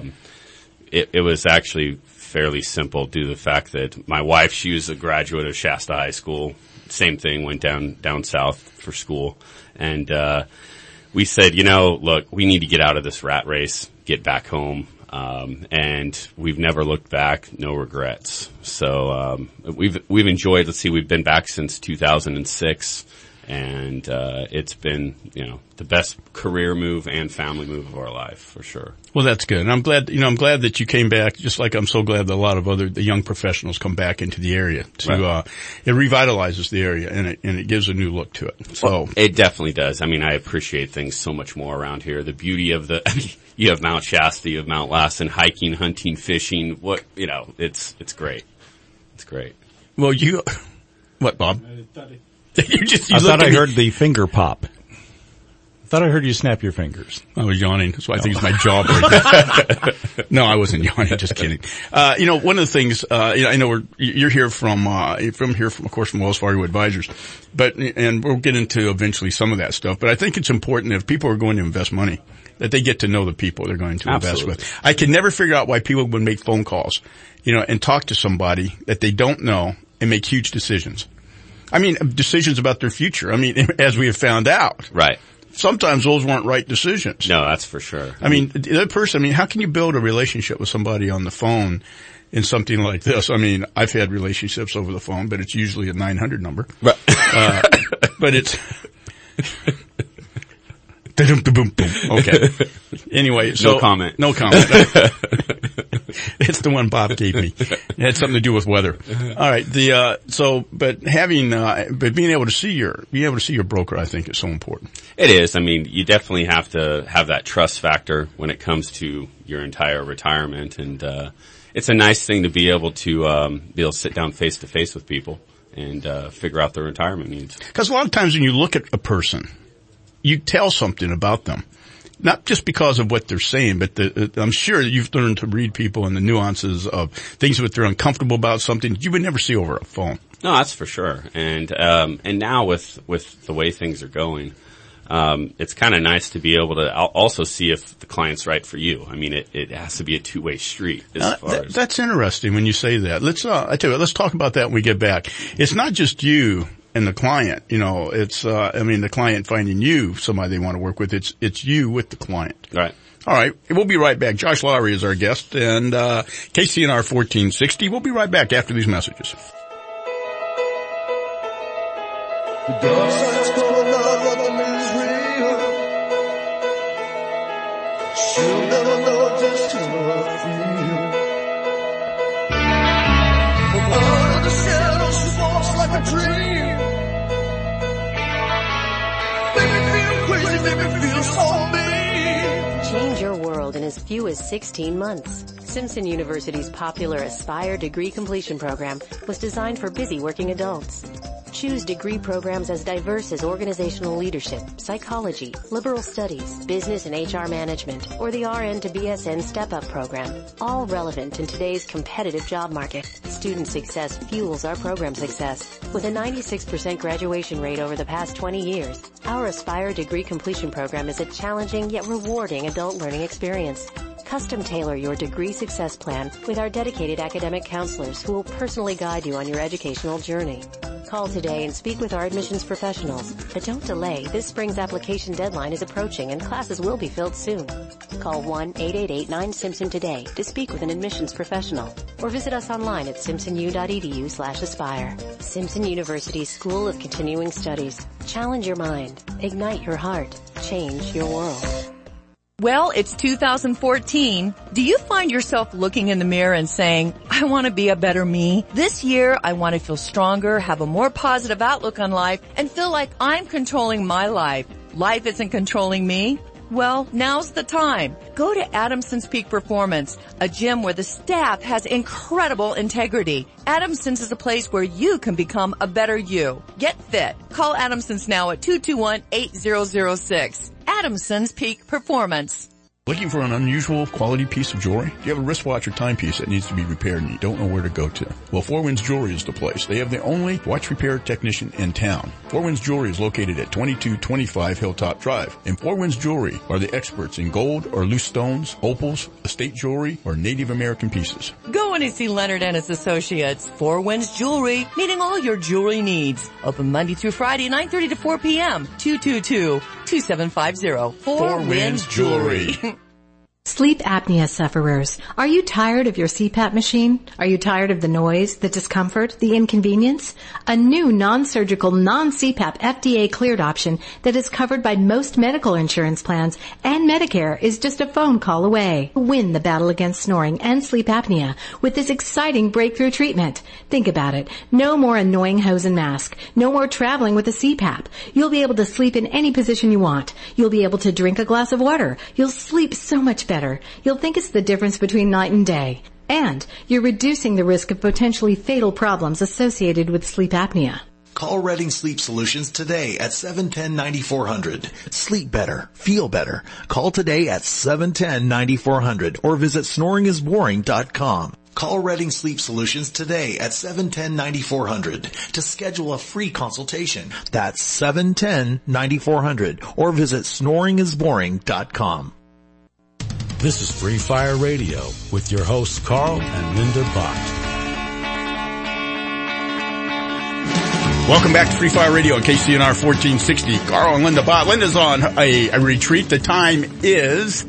it was actually fairly simple due to the fact that my wife, she was a graduate of Shasta High School. Same thing, went down south for school. And, we said, look, we need to get out of this rat race, get back home. And we've never looked back, no regrets. So, we've enjoyed, we've been back since 2006. And, it's been, the best career move and family move of our life for sure. Well, that's good. And I'm glad that you came back, just like I'm so glad that a lot of the young professionals come back into the area to, it revitalizes the area and it gives a new look to it. So. Well, it definitely does. I mean, I appreciate things so much more around here. The beauty of you have Mount Shasta, you have Mount Lassen, hiking, hunting, fishing, it's great. It's great. Well, what, Bob? I thought I heard the finger pop. I thought I heard you snap your fingers. I was yawning. That's why I think it's my jaw breaking. No, I wasn't yawning. Just kidding. One of the things, I know you're here from of course, from Wells Fargo Advisors, and we'll get into eventually some of that stuff, but I think it's important if people are going to invest money, that they get to know the people they're going to invest with. I can never figure out why people would make phone calls, and talk to somebody that they don't know and make huge decisions. I mean, decisions about their future. I mean, as we have found out. Right. Sometimes those weren't right decisions. No, that's for sure. I mean, how can you build a relationship with somebody on the phone in something like this? I mean, I've had relationships over the phone, but it's usually a 900 number. Right. But it's, okay. Anyway, so. No comment. It's the one Bob gave me. It had something to do with weather. All right. But being able to see your broker, I think is so important. It is. I mean, you definitely have to have that trust factor when it comes to your entire retirement. And, it's a nice thing to be able to sit down face to face with people and, figure out their retirement needs. Because a lot of times when you look at a person, you tell something about them. Not just because of what they're saying, but I'm sure you've learned to read people and the nuances of things that they're uncomfortable about, something you would never see over a phone. No, that's for sure. And now with the way things are going, it's kind of nice to be able to also see if the client's right for you. I mean, it has to be a two-way street as far as. That's interesting when you say that. Let's talk about that when we get back. It's not just you and the client, it's, the client finding you somebody they want to work with. It's you with the client. Right. All right. We'll be right back. Josh Lowry is our guest and, KCNR 1460. We'll be right back after these messages. The dark side's coming out, nothing is real. She'll never know just how I feel. Under the shadow, she walks like a dream. Change your world in as few as 16 months. Simpson University's popular Aspire degree completion program was designed for busy working adults. Choose degree programs as diverse as organizational leadership, psychology, liberal studies, business and HR management, or the RN to BSN Step-Up program. All relevant in today's competitive job market. Student success fuels our program success. With a 96% graduation rate over the past 20 years, our Aspire degree completion program is a challenging yet rewarding adult learning experience. Custom tailor your degree success plan with our dedicated academic counselors who will personally guide you on your educational journey. Call today and speak with our admissions professionals. But don't delay. This spring's application deadline is approaching and classes will be filled soon. Call 1-888-9-SIMPSON today to speak with an admissions professional or visit us online at simpsonu.edu/aspire. Simpson University School of Continuing Studies. Challenge your mind. Ignite your heart. Change your world. Well, it's 2014. Do you find yourself looking in the mirror and saying, I want to be a better me? This year, I want to feel stronger, have a more positive outlook on life, and feel like I'm controlling my life. Life isn't controlling me. Well, now's the time. Go to Adamson's Peak Performance, a gym where the staff has incredible integrity. Adamson's is a place where you can become a better you. Get fit. Call Adamson's now at 221-8006. Adamson's Peak Performance. Looking for an unusual quality piece of jewelry? Do you have a wristwatch or timepiece that needs to be repaired and you don't know where to go to? Well, Four Winds Jewelry is the place. They have the only watch repair technician in town. Four Winds Jewelry is located at 2225 Hilltop Drive. And Four Winds Jewelry are the experts in gold or loose stones, opals, estate jewelry, or Native American pieces. Go in and see Leonard and his associates. Four Winds Jewelry, meeting all your jewelry needs. Open Monday through Friday, 9:30 to 4 p.m. 222-2750. Four Winds Jewelry. Sleep apnea sufferers, are you tired of your CPAP machine? Are you tired of the noise, the discomfort, the inconvenience? A new non-surgical, non-CPAP FDA-cleared option that is covered by most medical insurance plans and Medicare is just a phone call away. Win the battle against snoring and sleep apnea with this exciting breakthrough treatment. Think about it. No more annoying hose and mask. No more traveling with a CPAP. You'll be able to sleep in any position you want. You'll be able to drink a glass of water. You'll sleep so much better. You'll think it's the difference between night and day. And you're reducing the risk of potentially fatal problems associated with sleep apnea. Call Redding Sleep Solutions today at 710-9400. Sleep better. Feel better. Call today at 710-9400 or visit snoringisboring.com. Call Redding Sleep Solutions today at 710-9400 to schedule a free consultation. That's 710-9400 or visit snoringisboring.com. This is Free Fire Radio with your hosts Carl and Linda Bott. Welcome back to Free Fire Radio on KCNR 1460. Carl and Linda Bott. Linda's on a retreat. The time is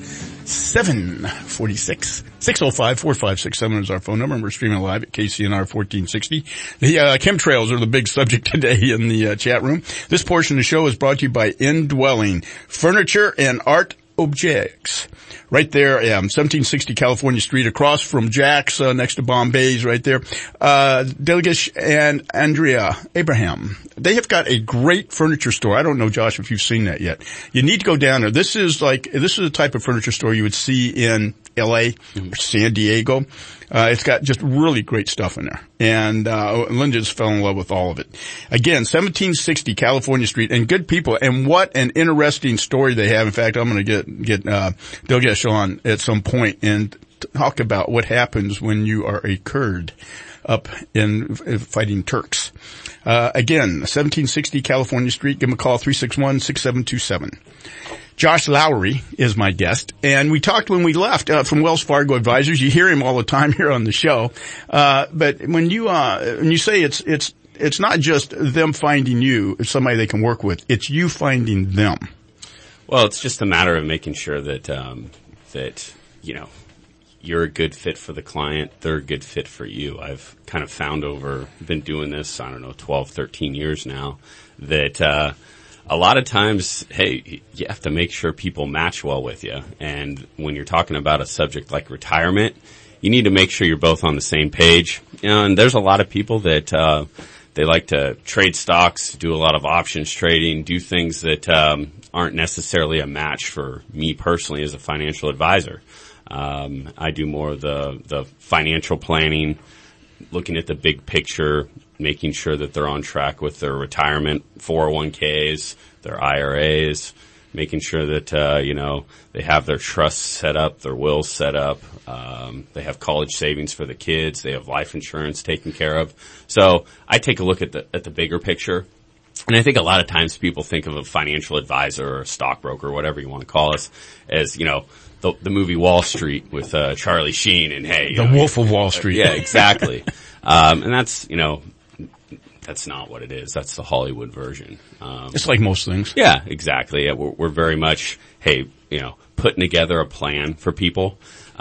7:46. 605-4567 is our phone number, and we're streaming live at KCNR 1460. The chemtrails are the big subject today in the chat room. This portion of the show is brought to you by Indwelling Furniture and Art Objects. Right there, 1760 California Street, across from Jack's, next to Bombay's, right there. Dilgish and Andrea Abraham. They have got a great furniture store. I don't know, Josh, if you've seen that yet. You need to go down there. This is the type of furniture store you would see in LA or San Diego. It's got just really great stuff in there. And Linda just fell in love with all of it. Again, 1760 California Street, and good people. And what an interesting story they have. In fact, I'm going to get Dilgesh on at some point and talk about what happens when you are a Kurd up in fighting Turks. Again, 1760 California Street. Give them a call, 361-6727. Josh Lowry is my guest, and we talked when we left from Wells Fargo Advisors. You hear him all the time here on the show, but when you say it's not just them finding you, it's somebody they can work with. It's you finding them. Well, it's just a matter of making sure that that you're a good fit for the client, they're a good fit for you. I've kind of found been doing this, 12, 13 years now, that a lot of times, hey, you have to make sure people match well with you. And when you're talking about a subject like retirement, you need to make sure you're both on the same page. And there's a lot of people that they like to trade stocks, do a lot of options trading, do things that aren't necessarily a match for me personally as a financial advisor. I do more of the financial planning, looking at the big picture, making sure that they're on track with their retirement 401ks, their IRAs, making sure that, they have their trusts set up, their wills set up, they have college savings for the kids, they have life insurance taken care of. So I take a look at the bigger picture. And I think a lot of times people think of a financial advisor or a stockbroker, whatever you want to call us, as, the movie Wall Street with, Charlie Sheen and The Wolf of Wall Street. Yeah, exactly. And that's, that's not what it is. That's the Hollywood version. It's like most things. Yeah, exactly. Yeah, we're very much, putting together a plan for people,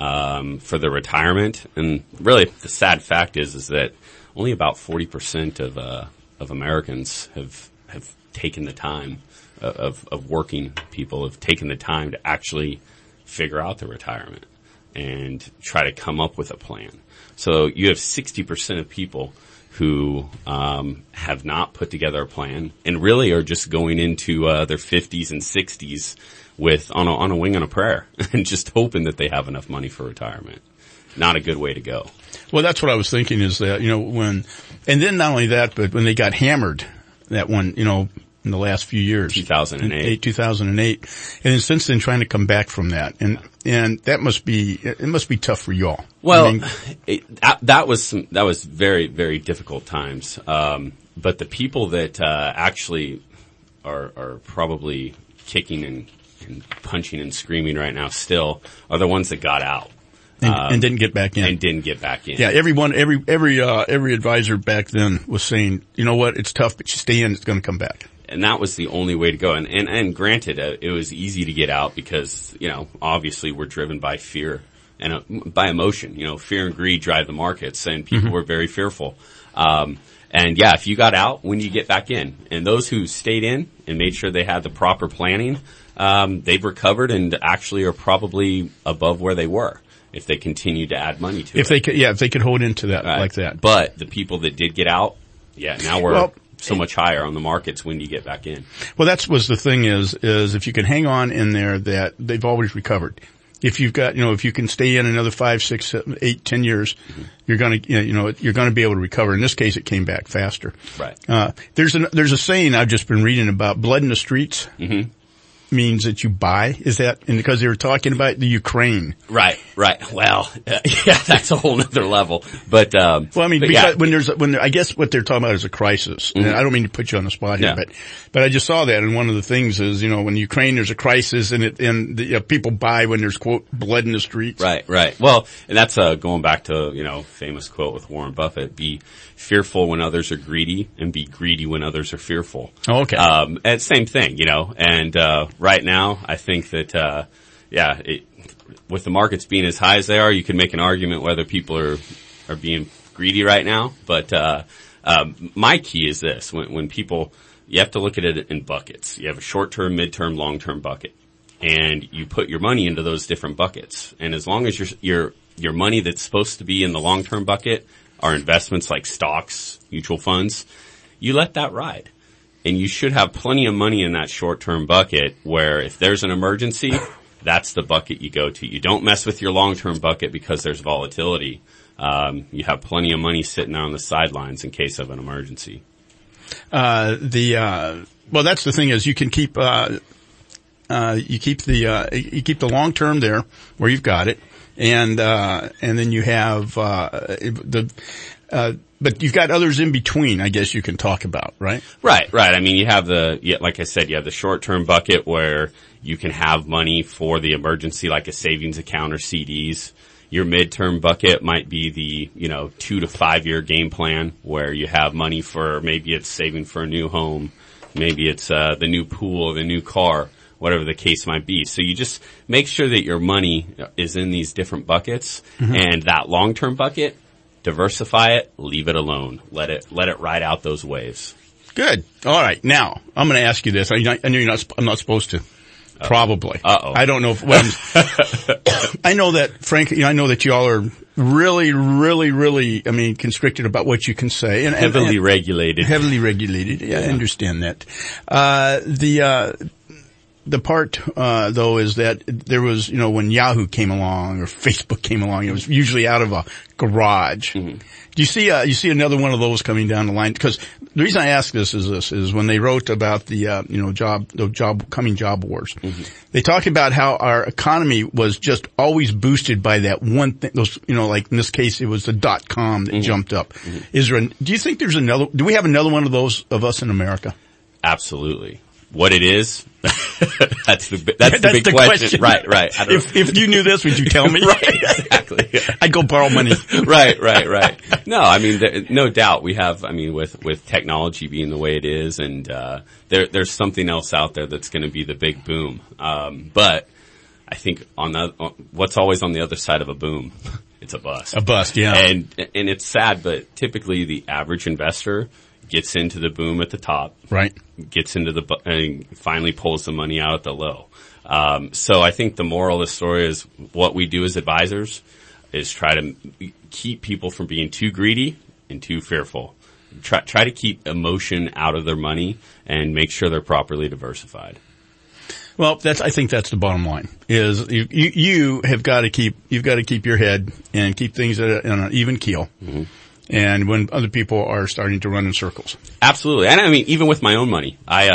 for their retirement. And really the sad fact is that only about 40% of Americans have taken the time of working people have taken the time to actually figure out their retirement and try to come up with a plan. So you have 60% of people who have not put together a plan and really are just going into their 50s and 60s with on a wing and a prayer and just hoping that they have enough money for retirement. Not a good way to go. Well, that's what I was thinking is that, and then not only that, but when they got hammered, that one, in the last few years. 2008. 2008. And then since then trying to come back from that. And it must be tough for y'all. Well, that was very, very difficult times. But the people that, actually are probably kicking and punching and screaming right now still are the ones that got out. And didn't get back in. Yeah, every advisor back then was saying, you know what, it's tough, but you stay in, it's going to come back. And that was the only way to go. And granted, it was easy to get out because, obviously we're driven by fear and by emotion. Fear and greed drive the markets and people were very fearful. And yeah, if you got out, when do you get back in? And those who stayed in and made sure they had the proper planning, they've recovered and actually are probably above where they were. If they continue to add money to it. If they could hold into that like that. But the people that did get out, now we're so much higher on the markets when you get back in. Well, that was the thing is if you can hang on in there, that they've always recovered. If you've got, if you can stay in another 5, 6, 7, 8, 10 years, you're going to, you're going to be able to recover. In this case, it came back faster. Right. There's a saying I've just been reading about, blood in the streets. Mm-hmm. Means that you buy? Is that, and because they were talking about the Ukraine. Right. Well, that's a whole nother level. But, I guess what they're talking about is a crisis. And I don't mean to put you on the spot here, but I just saw that. And one of the things is, when Ukraine, there's a crisis and people buy when there's quote, blood in the streets. Right. Well, and that's, going back to, famous quote with Warren Buffett, be fearful when others are greedy and be greedy when others are fearful. Oh, okay. And same thing, and, right now, I think that, with the markets being as high as they are, you can make an argument whether people are being greedy right now. But, my key is this. When people, you have to look at it in buckets. You have a short-term, mid-term, long-term bucket. And you put your money into those different buckets. And as long as your money that's supposed to be in the long-term bucket are investments like stocks, mutual funds, you let that ride. And you should have plenty of money in that short-term bucket where if there's an emergency, that's the bucket you go to. You don't mess with your long-term bucket because there's volatility. You have plenty of money sitting on the sidelines in case of an emergency. Well, that's the thing is you can keep, you keep the long-term there where you've got it. And then you have, but you've got others in between, I guess you can talk about, right? Right. I mean, you have like I said, you have the short-term bucket where you can have money for the emergency, like a savings account or CDs. Your mid-term bucket might be the, 2 to 5 year game plan where you have money for, maybe it's saving for a new home. Maybe it's, the new pool, the new car, whatever the case might be. So you just make sure that your money is in these different buckets and that long-term bucket, diversify it, leave it alone. Let it ride out those waves. Good. All right. Now, I'm going to ask you this. I know I'm not supposed to. Probably. Uh-oh. I don't know I know that, frankly, I know that y'all are really, really, really, constricted about what you can say. And heavily regulated. Heavily regulated. Yeah, I understand that. though, is that there was, when Yahoo came along or Facebook came along, it was usually out of a garage. Mm-hmm. Do you see another one of those coming down the line? Because the reason I ask this is when they wrote about the job wars, mm-hmm. they talked about how our economy was just always boosted by that one thing. Those, like in this case, it was the .com that mm-hmm. jumped up. Mm-hmm. Do you think do we have another one of those of us in America? Absolutely. What it is, that's the big question. Right. If you knew this, would you tell me? Right, exactly. I'd go borrow money. Right. No, I mean, no doubt we have, with technology being the way it is, and, there's something else out there that's going to be the big boom. But I think what's always on the other side of a boom? It's a bust. A bust, yeah. And it's sad, but typically the average investor gets into the boom at the top. Right. Gets into and finally pulls the money out at the low. So I think the moral of the story is what we do as advisors is try to keep people from being too greedy and too fearful. Try to keep emotion out of their money and make sure they're properly diversified. Well, I think that's the bottom line is you have got to keep your head and keep things on an even keel. Mm-hmm. And when other people are starting to run in circles. Absolutely. And even with my own money,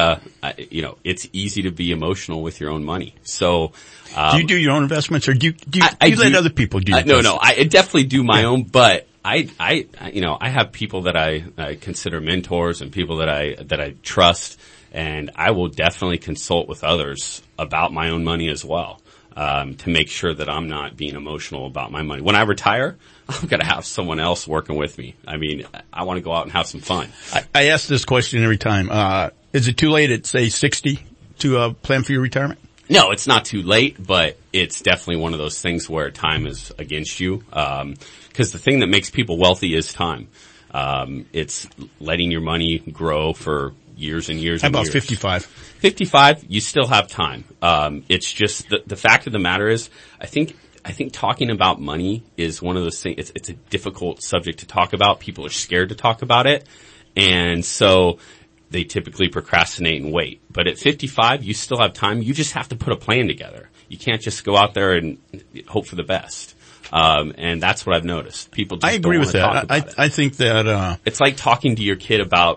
it's easy to be emotional with your own money. So, do you do your own investments or do you let other people do it? No, I definitely do my own, but I have people that I consider mentors and people that I trust, and I will definitely consult with others about my own money as well. To make sure that I'm not being emotional about my money. When I retire, I'm going to have someone else working with me. I want to go out and have some fun. I ask this question every time. Is it too late at, say, 60 to plan for your retirement? No, it's not too late, but it's definitely one of those things where time is against you. Because the thing that makes people wealthy is time. It's letting your money grow for years and years. How about years. 55? 55, you still have time. It's just the fact of the matter is, I think talking about money is one of those things. It's a difficult subject to talk about. People are scared to talk about it, and so they typically procrastinate and wait. But at 55, you still have time. You just have to put a plan together. You can't just go out there and hope for the best. And that's what I've noticed. People just I agree with that. I think that it's like talking to your kid about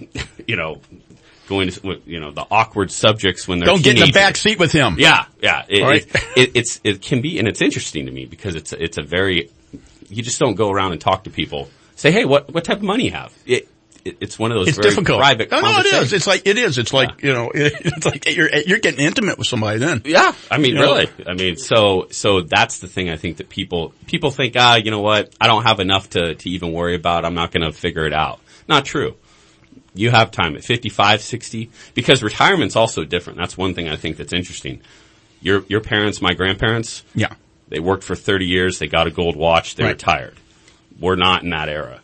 going to, the awkward subjects when they're don't get in the back seat with him. Yeah. It can be, and it's interesting to me because it's a very, you just don't go around and talk to people. Say, hey, what type of money you have? It's one of those very difficult. Private conversations. It is. It's like, it's like you're getting intimate with somebody then. Yeah. Really. So that's the thing I think that people think, you know what? I don't have enough to even worry about. I'm not going to figure it out. Not true. You have time at 55, 60, because retirement's also different. That's one thing I think that's interesting. Your parents, my grandparents, yeah, they worked for 30 years. They got a gold watch. They retired. We're not in that era.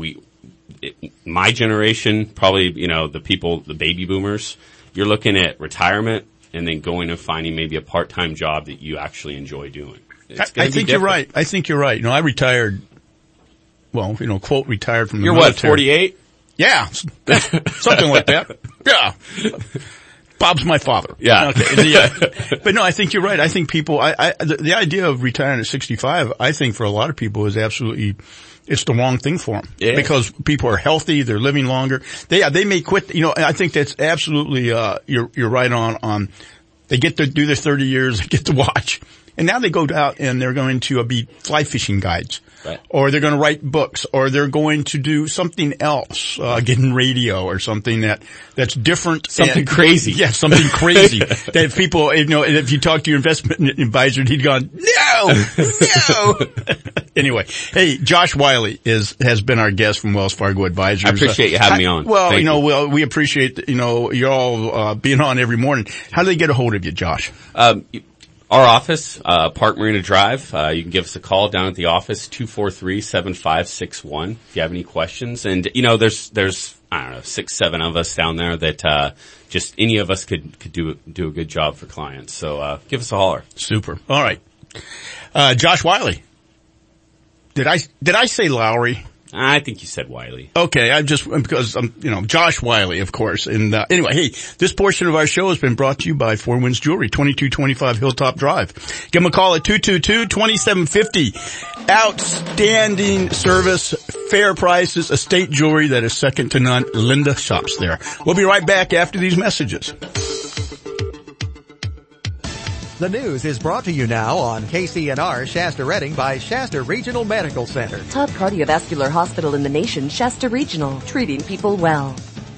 My generation, probably, the baby boomers, you're looking at retirement and then going and finding maybe a part-time job that you actually enjoy doing. I think you're right. I retired, quote, retired from the military. You're what, 48? Yeah, something like that. Yeah. Bob's my father. Yeah. Okay. But no, I think you're right. I think people, the idea of retiring at 65, I think for a lot of people is absolutely, it's the wrong thing for them. Yeah. Because people are healthy, they're living longer. They may quit, I think that's absolutely, you're right on, they get to do their 30 years, they get to watch. And now they go out and they're going to be fly fishing guides. Right. Or they're going to write books, or they're going to do something else, get in radio or something that's different. Something crazy. Yeah, something crazy. That people, if you talk to your investment advisor, he'd gone, no. Anyway, hey, Josh Wiley has been our guest from Wells Fargo Advisors. I appreciate you having me on. Well, we appreciate, you're all, being on every morning. How do they get a hold of you, Josh? Our office, Park Marina Drive, you can give us a call down at the office, 243-7561, if you have any questions. And, there's, I don't know, 6, 7 of us down there that, just any of us could do a good job for clients. So, give us a holler. Super. All right. Josh Wiley. Did I say Lowry? I think you said Wiley. Okay, because Josh Wiley, of course. And anyway, hey, this portion of our show has been brought to you by Four Winds Jewelry, 2225 Hilltop Drive. Give them a call at 222-2750. Outstanding service, fair prices, estate jewelry that is second to none. Linda shops there. We'll be right back after these messages. The news is brought to you now on KCNR Shasta Redding by Shasta Regional Medical Center. Top cardiovascular hospital in the nation, Shasta Regional, treating people well.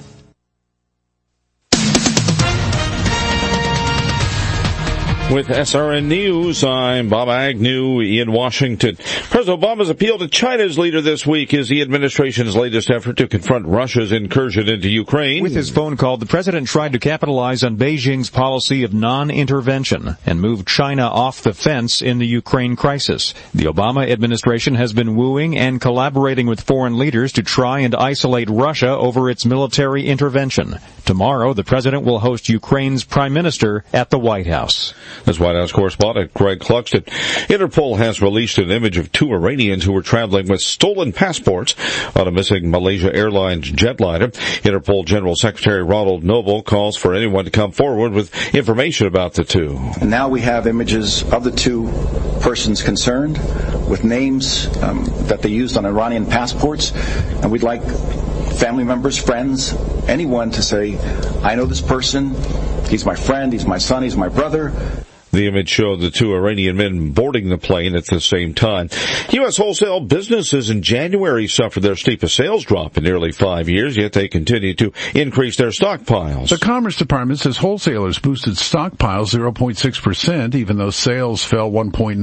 With SRN News, I'm Bob Agnew in Washington. President Obama's appeal to China's leader this week is the administration's latest effort to confront Russia's incursion into Ukraine. With his phone call, the president tried to capitalize on Beijing's policy of non-intervention and move China off the fence in the Ukraine crisis. The Obama administration has been wooing and collaborating with foreign leaders to try and isolate Russia over its military intervention. Tomorrow, the president will host Ukraine's prime minister at the White House. As White House correspondent Greg Cluxton, Interpol has released an image of two Iranians who were traveling with stolen passports on a missing Malaysia Airlines jetliner. Interpol General Secretary Ronald Noble calls for anyone to come forward with information about the two. Now we have images of the two persons concerned with names that they used on Iranian passports, and we'd like family members, friends, anyone to say, I know this person, he's my friend, he's my son, he's my brother. The image showed the two Iranian men boarding the plane at the same time. U.S. wholesale businesses in January suffered their steepest sales drop in nearly 5 years, yet they continue to increase their stockpiles. The Commerce Department says wholesalers boosted stockpiles 0.6%, even though sales fell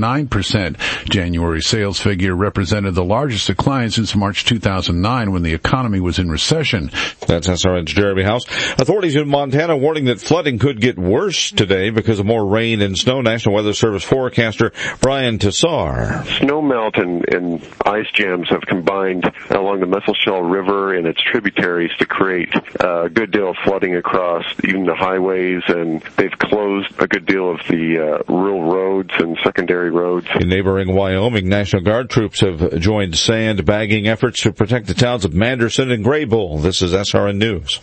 1.9%. January sales figure represented the largest decline since March 2009 when the economy was in recession. That's SRN's Jeremy House. Authorities in Montana warning that flooding could get worse today because of more rain and snow. National Weather Service forecaster Brian Tassar. Snowmelt and ice jams have combined along the Musselshell River and its tributaries to create a good deal of flooding across even the highways, and they've closed a good deal of the rural roads and secondary roads. In neighboring Wyoming, National Guard troops have joined sandbagging efforts to protect the towns of Manderson and Graybull. This is SRN News.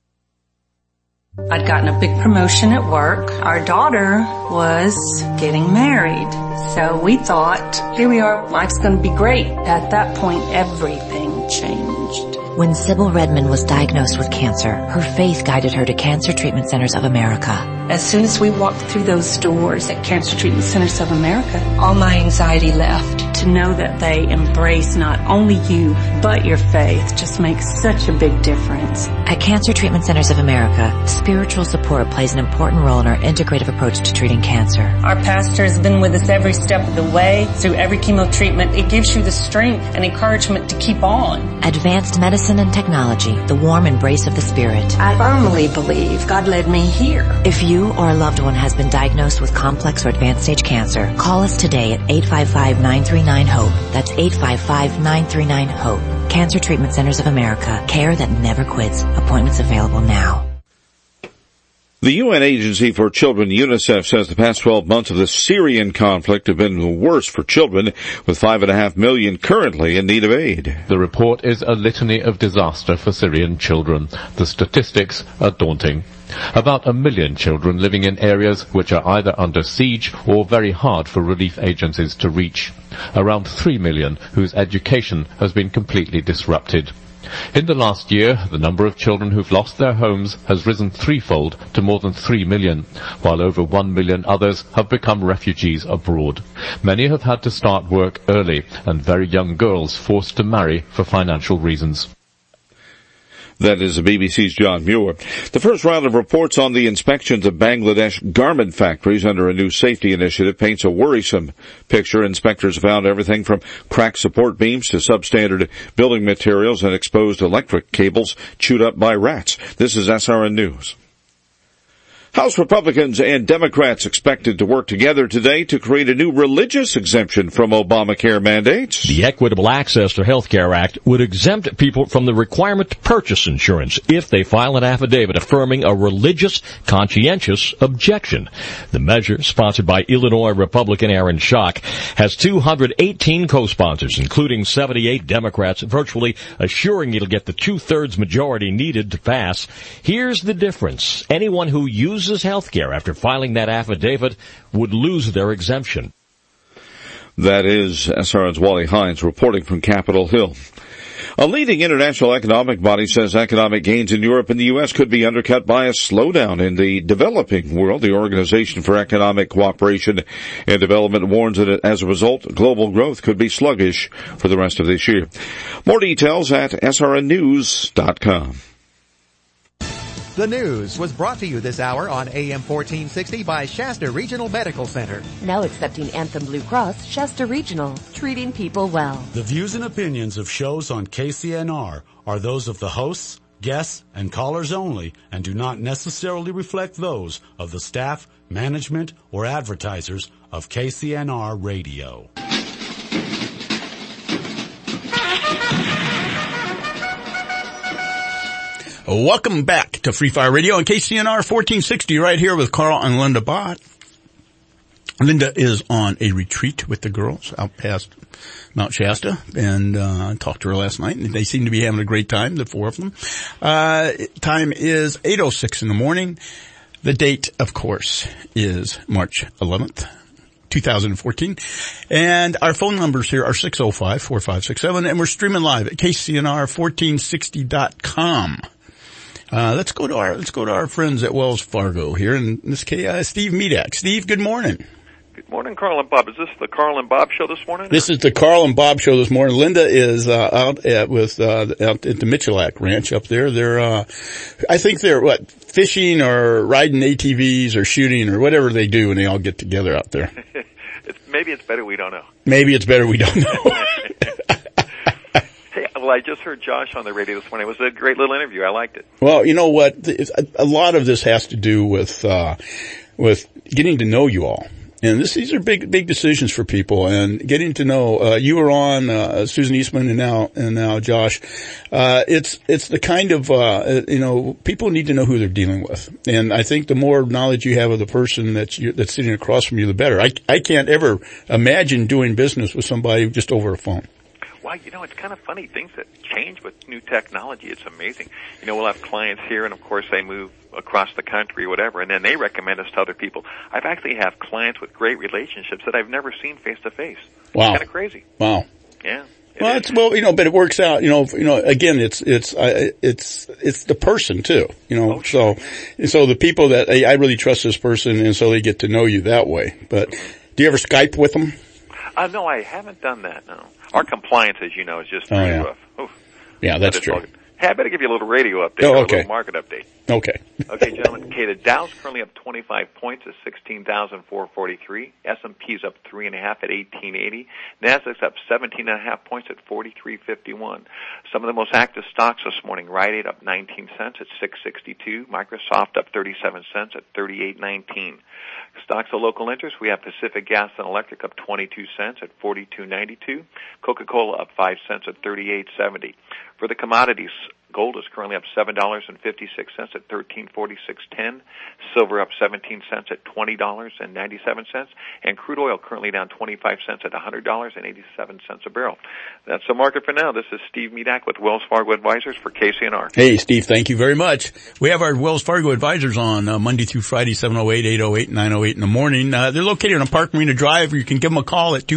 I'd gotten a big promotion at work. Our daughter was getting married. So we thought, here we are, life's going to be great. At that point, everything changed. When Sybil Redmond was diagnosed with cancer, her faith guided her to Cancer Treatment Centers of America. As soon as we walked through those doors at Cancer Treatment Centers of America, all my anxiety left. To know that they embrace not only you, but your faith just makes such a big difference. At Cancer Treatment Centers of America, spiritual support plays an important role in our integrative approach to treating cancer. Our pastor has been with us every step of the way, through every chemo treatment. It gives you the strength and encouragement to keep on. Advanced medicine and technology, the warm embrace of the spirit. I firmly believe God led me here. If you or a loved one has been diagnosed with complex or advanced stage cancer, call us today at 855-939-HOPE. That's 855-939-HOPE. Cancer Treatment Centers of America. Care that never quits. Appointments available now. The UN Agency for Children, UNICEF, says the past 12 months of the Syrian conflict have been the worst for children, with 5.5 million currently in need of aid. The report is a litany of disaster for Syrian children. The statistics are daunting. About 1 million children living in areas which are either under siege or very hard for relief agencies to reach. Around 3 million whose education has been completely disrupted. In the last year, the number of children who've lost their homes has risen threefold to more than 3 million, while over 1 million others have become refugees abroad. Many have had to start work early, and very young girls forced to marry for financial reasons. That is the BBC's John Muir. The first round of reports on the inspections of Bangladesh garment factories under a new safety initiative paints a worrisome picture. Inspectors found everything from cracked support beams to substandard building materials and exposed electric cables chewed up by rats. This is SRN News. House Republicans and Democrats expected to work together today to create a new religious exemption from Obamacare mandates. The Equitable Access to Health Care Act would exempt people from the requirement to purchase insurance if they file an affidavit affirming a religious, conscientious objection. The measure, sponsored by Illinois Republican Aaron Schock, has 218 co-sponsors, including 78 Democrats, virtually assuring it'll get the two-thirds majority needed to pass. Here's the difference. Anyone who uses health care after filing that affidavit would lose their exemption. That is SRN's Wally Hines reporting from Capitol Hill. A leading international economic body says economic gains in Europe and the U.S. could be undercut by a slowdown in the developing world. The Organization for Economic Cooperation and Development warns that as a result, global growth could be sluggish for the rest of this year. More details at srnnews.com. The news was brought to you this hour on AM 1460 by Shasta Regional Medical Center. Now accepting Anthem Blue Cross, Shasta Regional, treating people well. The views and opinions of shows on KCNR are those of the hosts, guests, and callers only and do not necessarily reflect those of the staff, management, or advertisers of KCNR Radio. Welcome back to Free Fire Radio on KCNR 1460 right here with Carl and Linda Bott. Linda is on a retreat with the girls out past Mount Shasta, and I talked to her last night, and they seem to be having a great time, the four of them. Time is 8:06 in the morning. The date, of course, is March 11th. 2014. And our phone numbers here are 605-4567, and we're streaming live at KCNR1460.com. Let's go to our friends at Wells Fargo here, in this case, Steve Medak. Steve, good morning. Good morning, Carl and Bob. Is this the Carl and Bob show this morning? This is the Carl and Bob show this morning. Linda is out at the Mitchellak Ranch up there. They're I think they're fishing or riding ATVs or shooting or whatever they do, and they all get together out there. Maybe it's better we don't know. Maybe it's better we don't know. Hey, well, I just heard Josh on the radio this morning. It was a great little interview. I liked it. Well, you know what? A lot of this has to do with getting to know you all. And these are big people for people, and getting to know, you were on, Susan Eastman and now Josh. It's the kind of, people need to know who they're dealing with. And I think the more knowledge you have of the person that's sitting across from you, the better. I can't ever imagine doing business with somebody just over a phone. Well, it's kind of funny. Things that change with new technology. It's amazing. We'll have clients here, and of course they move across the country or whatever, and then they recommend us to other people. I've actually have clients with great relationships that I've never seen face to face. Wow. It's kind of crazy. Wow. Yeah. Well, but it works out, again, it's the person too, so the people that, I really trust this person, and so they get to know you that way. But do you ever Skype with them? No, I haven't done that, no. Our compliance, as you know, is just rough. Yeah, that's true. Hey, I better give you a little radio update, a little market update. Okay. Okay, gentlemen. Okay, the Dow's currently up 25 points at 16,443. S&P's up 3.5 at 1880. Nasdaq's up 17.5 points at 4351. Some of the most active stocks this morning: Rite Aid up 19 cents at 662. Microsoft up 37 cents at 38.19. Stocks of local interest: we have Pacific Gas and Electric up 22 cents at 42.92. Coca-Cola up 5 cents at 38.70. For the commodities, gold is currently up $7.56 at $13.46.10. Silver up 17 cents at $20.97. And crude oil currently down 25 cents at $100.87 a barrel. That's the market for now. This is Steve Medak with Wells Fargo Advisors for KCNR. Hey, Steve, thank you very much. We have our Wells Fargo Advisors on Monday through Friday, 7:08, 8:08, 9:08 in the morning. They're located on Park Marina Drive, or you can give them a call at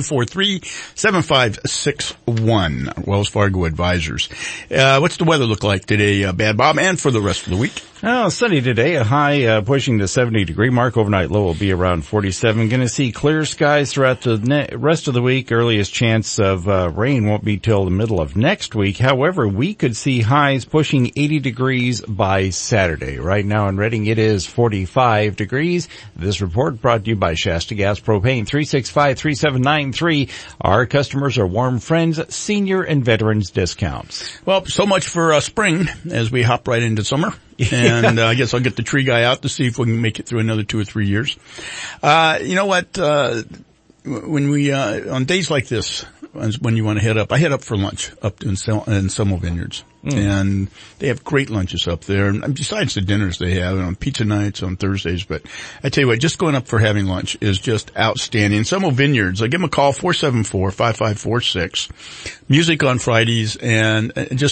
243-7561. Wells Fargo Advisors. What's the weather look like today, Bad Bob, and for the rest of the week? Oh, sunny today. A high pushing the 70-degree mark. Overnight low will be around 47. Going to see clear skies throughout the rest of the week. Earliest chance of rain won't be till the middle of next week. However, we could see highs pushing 80 degrees by Saturday. Right now in Redding, it is 45 degrees. This report brought to you by Shasta Gas Propane, 365-3793. Our customers are warm friends, senior and veterans discounts. Well, so much for spring as we hop right into summer. And I guess I'll get the tree guy out to see if we can make it through another 2 or 3 years. You know what? When we on days like this, when you want to head up, I head up for lunch up in Selmo Vineyards. And they have great lunches up there. And besides the dinners they have on pizza nights on Thursdays. But I tell you what, just going up for having lunch is just outstanding. Selmo Vineyards, I give them a call, 474-5546. Music on Fridays, and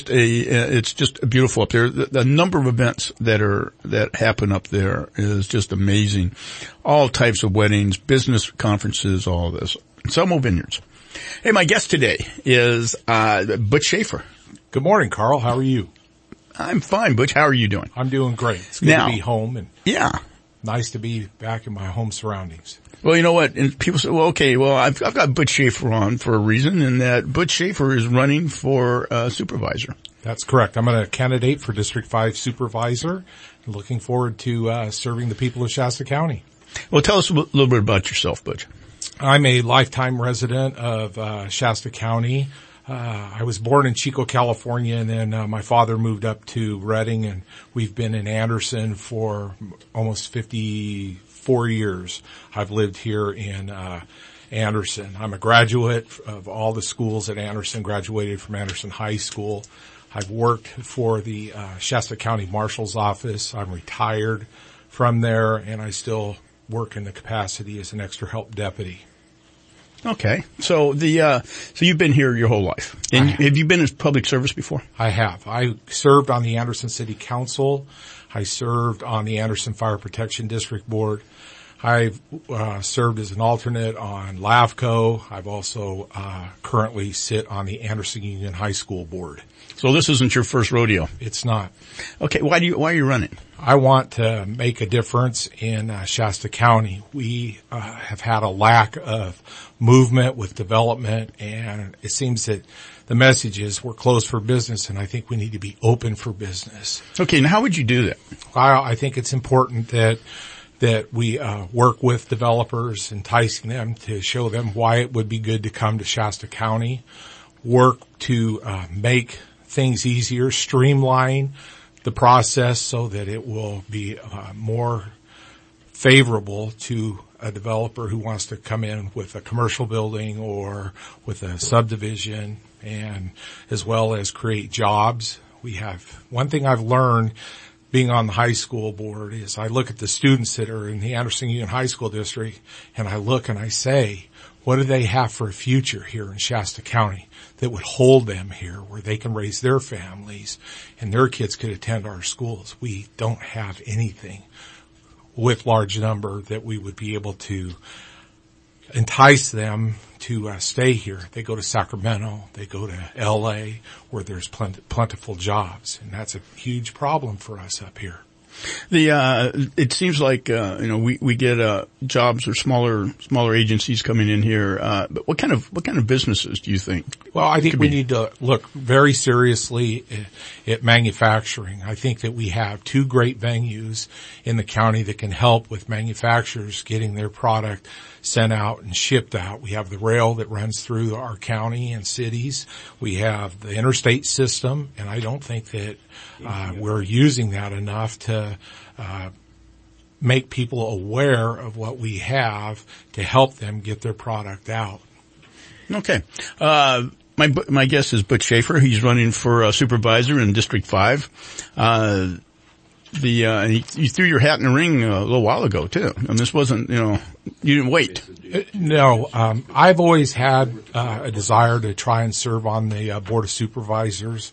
it's just beautiful up there. The number of events that happen up there is just amazing. All types of weddings, business conferences, all of this. Selmo Vineyards. Hey, my guest today is Butch Schaefer. Good morning, Carl. How are you? I'm fine, Butch. How are you doing? I'm doing great. It's good to be home, and nice to be back in my home surroundings. Well, you know what? And people say, well, okay, well, I've got Butch Schaefer on for a reason, and that Butch Schaefer is running for supervisor. That's correct. I'm a candidate for District 5 supervisor, and looking forward to serving the people of Shasta County. Well, tell us a little bit about yourself, Butch. I'm a lifetime resident of Shasta County. I was born in Chico, California, and then my father moved up to Redding, and we've been in Anderson for almost 54 years. I've lived here in Anderson. I'm a graduate of all the schools at Anderson, graduated from Anderson High School. I've worked for the Shasta County Marshal's Office. I'm retired from there, and I still work in the capacity as an extra help deputy. Okay. So you've been here your whole life. And have you been in public service before? I have. I served on the Anderson City Council. I served on the Anderson Fire Protection District Board. I've served as an alternate on LAFCO. I've also currently sit on the Anderson Union High School Board. So this isn't your first rodeo? It's not. Okay. Why are you running? I want to make a difference in Shasta County. We have had a lack of movement with development, and it seems that the message is we're closed for business, and I think we need to be open for business. Okay, and how would you do that? I think it's important that we work with developers, enticing them to show them why it would be good to come to Shasta County, work to make things easier, streamline the process so that it will be more favorable to a developer who wants to come in with a commercial building or with a subdivision, and as well as create jobs. We have one thing I've learned being on the high school board is I look at the students that are in the Anderson Union High School District, and I look and I say, what do they have for a future here in Shasta County that would hold them here where they can raise their families and their kids could attend our schools? We don't have anything with large number that we would be able to entice them to stay here. They go to Sacramento, they go to LA where there's plentiful jobs, and that's a huge problem for us up here. It seems like, we get, jobs or smaller agencies coming in here. But what kind of businesses do you think? Well, I think we need to look very seriously at manufacturing. I think that we have two great venues in the county that can help with manufacturers getting their product sent out and shipped out. We have the rail that runs through our county and cities. We have the interstate system, and I don't think that we're using that enough to make people aware of what we have to help them get their product out. Okay. My guest is Butch Schaefer. He's running for supervisor in District 5. You threw your hat in the ring a little while ago too. And this wasn't, you didn't wait. No, I've always had a desire to try and serve on the Board of Supervisors.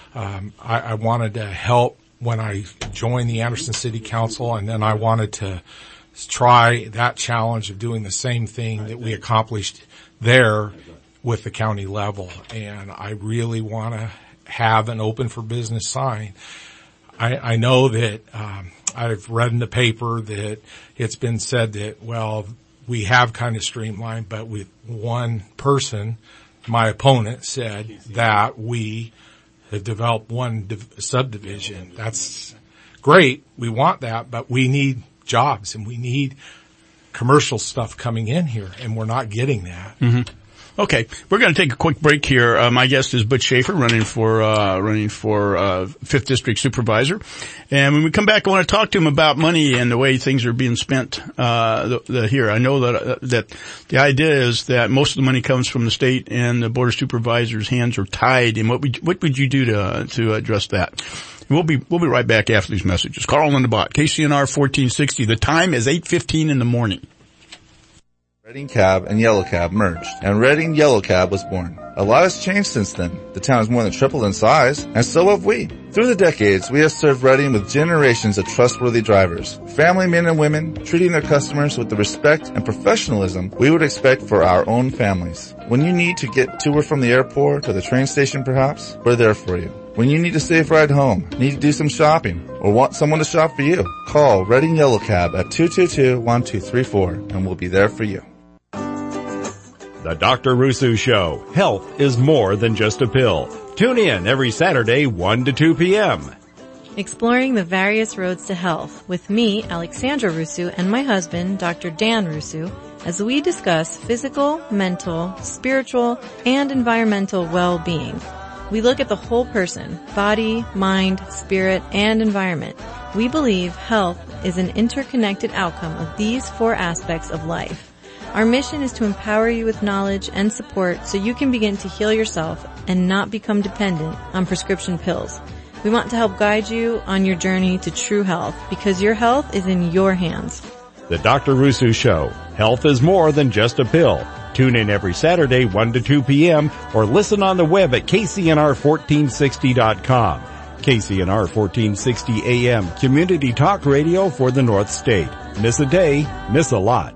I wanted to help when I joined the Anderson City Council, and then I wanted to try that challenge of doing the same thing that we accomplished there with the county level. And I really want to have an open for business sign. I know that I've read in the paper that it's been said that, well, we have kind of streamlined, but with one person, my opponent, said that we have developed one subdivision. That's great. We want that, but we need jobs and we need commercial stuff coming in here, and we're not getting that. Mm-hmm. Okay, we're going to take a quick break here. My guest is Butch Schaefer, running for 5th District Supervisor. And when we come back, I want to talk to him about money and the way things are being spent here. I know that the idea is that most of the money comes from the state, and the Board of Supervisors' hands are tied. And what would you do to address that? We'll be right back after these messages. Carl and the Bot, KCNR 1460. The time is 8:15 in the morning. Reading Cab and Yellow Cab merged, and Reading Yellow Cab was born. A lot has changed since then. The town has more than tripled in size, and so have we. Through the decades, we have served Reading with generations of trustworthy drivers, family men and women, treating their customers with the respect and professionalism we would expect for our own families. When you need to get to or from the airport or the train station perhaps, we're there for you. When you need a safe ride home, need to do some shopping, or want someone to shop for you, call Reading Yellow Cab at 222-1234, and we'll be there for you. The Dr. Rusu Show. Health is more than just a pill. Tune in every Saturday, 1 to 2 p.m. Exploring the various roads to health with me, Alexandra Rusu, and my husband, Dr. Dan Rusu, as we discuss physical, mental, spiritual, and environmental well-being. We look at the whole person, body, mind, spirit, and environment. We believe health is an interconnected outcome of these 4 aspects of life. Our mission is to empower you with knowledge and support so you can begin to heal yourself and not become dependent on prescription pills. We want to help guide you on your journey to true health because your health is in your hands. The Dr. Rusu Show. Health is more than just a pill. Tune in every Saturday, 1 to 2 p.m. or listen on the web at kcnr1460.com. KCNR 1460 AM, community talk radio for the North State. Miss a day, miss a lot.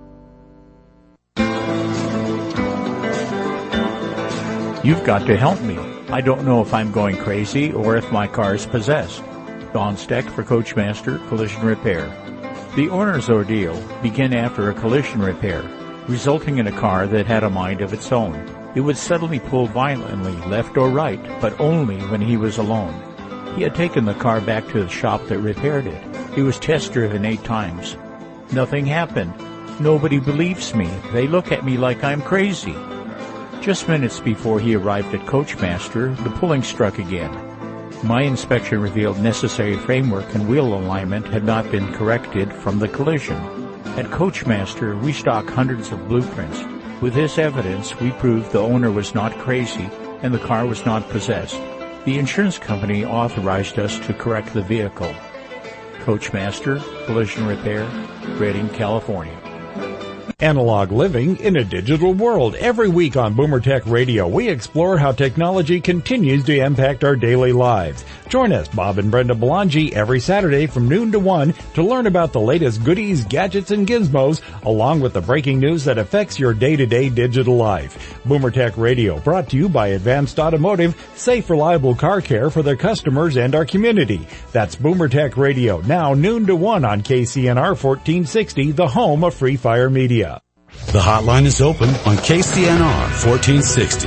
You've got to help me. I don't know if I'm going crazy or if my car's possessed. Don Steck for Coachmaster Collision Repair. The owner's ordeal began after a collision repair, resulting in a car that had a mind of its own. It would suddenly pull violently left or right, but only when he was alone. He had taken the car back to the shop that repaired it. It was test driven 8 times. Nothing happened. Nobody believes me. They look at me like I'm crazy. Just minutes before he arrived at Coachmaster, the pulling struck again. My inspection revealed necessary framework and wheel alignment had not been corrected from the collision. At Coachmaster, we stock hundreds of blueprints. With this evidence, we proved the owner was not crazy and the car was not possessed. The insurance company authorized us to correct the vehicle. Coachmaster Collision Repair, Redding, California. Analog living in a digital world. Every week on Boomer Tech Radio, we explore how technology continues to impact our daily lives. Join us, Bob and Brenda Belangi, every Saturday from noon to 1 to learn about the latest goodies, gadgets, and gizmos, along with the breaking news that affects your day-to-day digital life. Boomer Tech Radio, brought to you by Advanced Automotive, safe, reliable car care for their customers and our community. That's Boomer Tech Radio, now noon to 1 on KCNR 1460, the home of Free Fire Media. The hotline is open on KCNR 1460,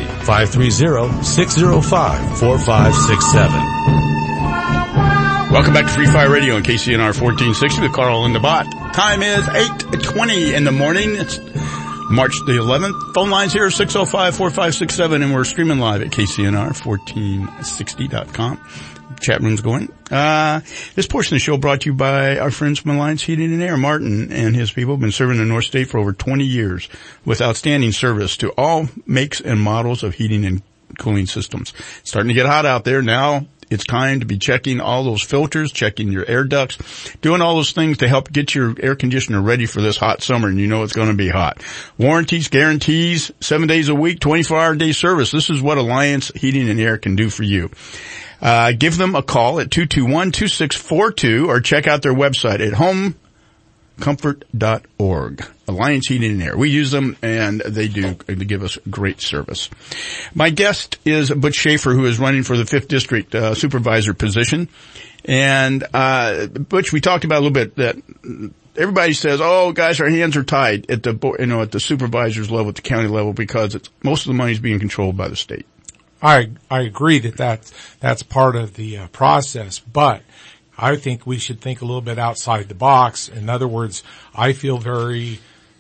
530-605-4567. Welcome back to Free Fire Radio on KCNR 1460 with Carl and the Bot. Time is 8:20 in the morning. It's March the 11th. Phone lines here 605-4567, and we're streaming live at KCNR1460.com. Chat room's going. This portion of the show brought to you by our friends from Alliance Heating and Air. Martin and his people have been serving the North State for over 20 years with outstanding service to all makes and models of heating and cooling systems. It's starting to get hot out there now. It's time to be checking all those filters, checking your air ducts, doing all those things to help get your air conditioner ready for this hot summer, and you know it's going to be hot. Warranties, guarantees, 7 days a week, 24-hour day service. This is what Alliance Heating and Air can do for you. Give them a call at 221-2642 or check out their website at homecomfort.org. Alliance Heating and Air. We use them, and they give us great service. My guest is Butch Schaefer, who is running for the 5th District Supervisor position. And Butch, we talked about a little bit that everybody says, "Oh, guys, our hands are tied at the supervisor's level, at the county level, because most of the money is being controlled by the state." I agree that's part of the process, but I think we should think a little bit outside the box. In other words, I feel very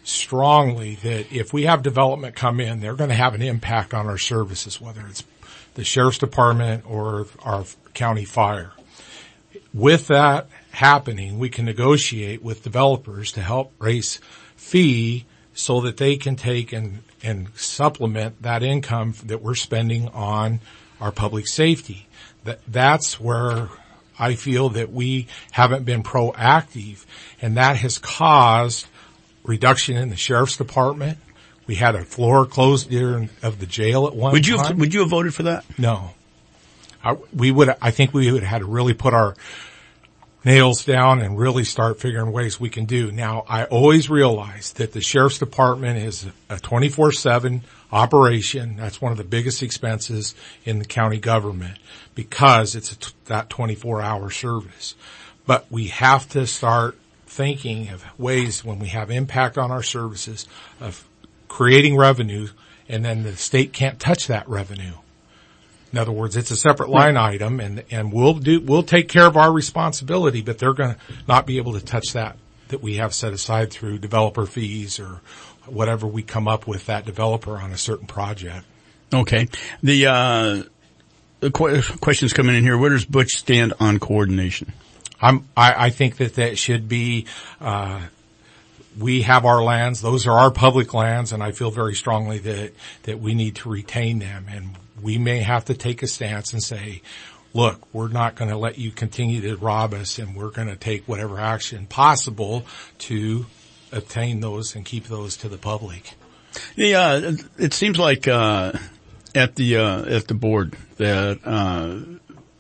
strongly that if we have development come in, they're going to have an impact on our services, whether it's the sheriff's department or our county fire. With that happening, we can negotiate with developers to help raise fee so that they can take and supplement that income that we're spending on our public safety. That's where I feel that we haven't been proactive, and that has caused reduction in the sheriff's department. We had a floor closed of the jail at one time. Would you have voted for that? No. I think we would have had to really put our nails down and really start figuring ways we can do. Now, I always realize that the sheriff's department is a 24/7 operation. That's one of the biggest expenses in the county government because it's that 24-hour service. But we have to start thinking of ways when we have impact on our services of creating revenue, and then the state can't touch that revenue. In other words, it's a separate line item, and we'll take care of our responsibility, but they're going to not be able to touch that we have set aside through developer fees or whatever we come up with that developer on a certain project. Okay. The questions coming in here. Where does Butch stand on coordination? I think that should be, we have our lands. Those are our public lands, and I feel very strongly that we need to retain them. And we may have to take a stance and say, look, we're not going to let you continue to rob us, and we're going to take whatever action possible to obtain those and keep those to the public. Yeah, it seems like at the board that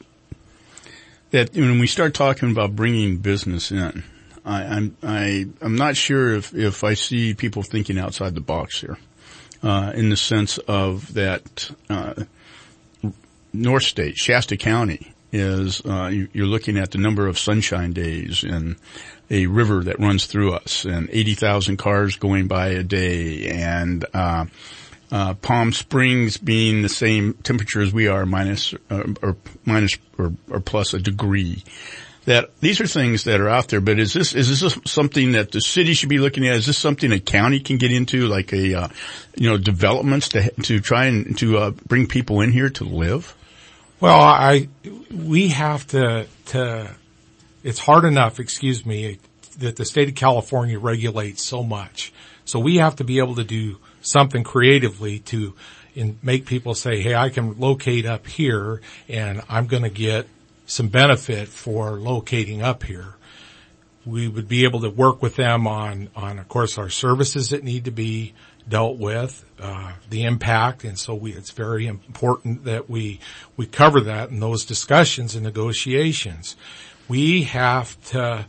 when we start talking about bringing business in, I'm not sure if I see people thinking outside the box here, in the sense of that, North State, Shasta County is, you're looking at the number of sunshine days and a river that runs through us and 80,000 cars going by a day, and, Palm Springs being the same temperature as we are, minus or plus a degree. That these are things that are out there, but is this something that the city should be looking at? Is this something a county can get into, like developments to try and to bring people in here to live? Well, we have to, it's hard enough, that the state of California regulates so much. So we have to be able to do something creatively to make people say, hey, I can locate up here and I'm going to get some benefit for locating up here. We would be able to work with them on of course, our services that need to be dealt with, the impact. And so it's very important that we cover that in those discussions and negotiations. We have to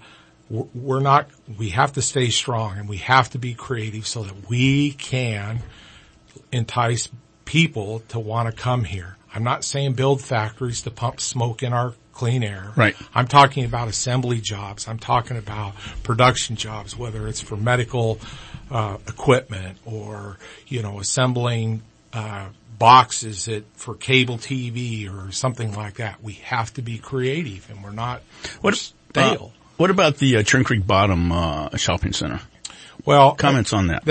stay strong, and we have to be creative so that we can entice people to want to come here. I'm not saying build factories to pump smoke in our clean air. Right. I'm talking about assembly jobs. I'm talking about production jobs, whether it's for medical equipment or, assembling boxes for cable TV or something like that. We have to be creative, and we're not stale. What about the Churn Creek Bottom shopping center? Well, comments on that.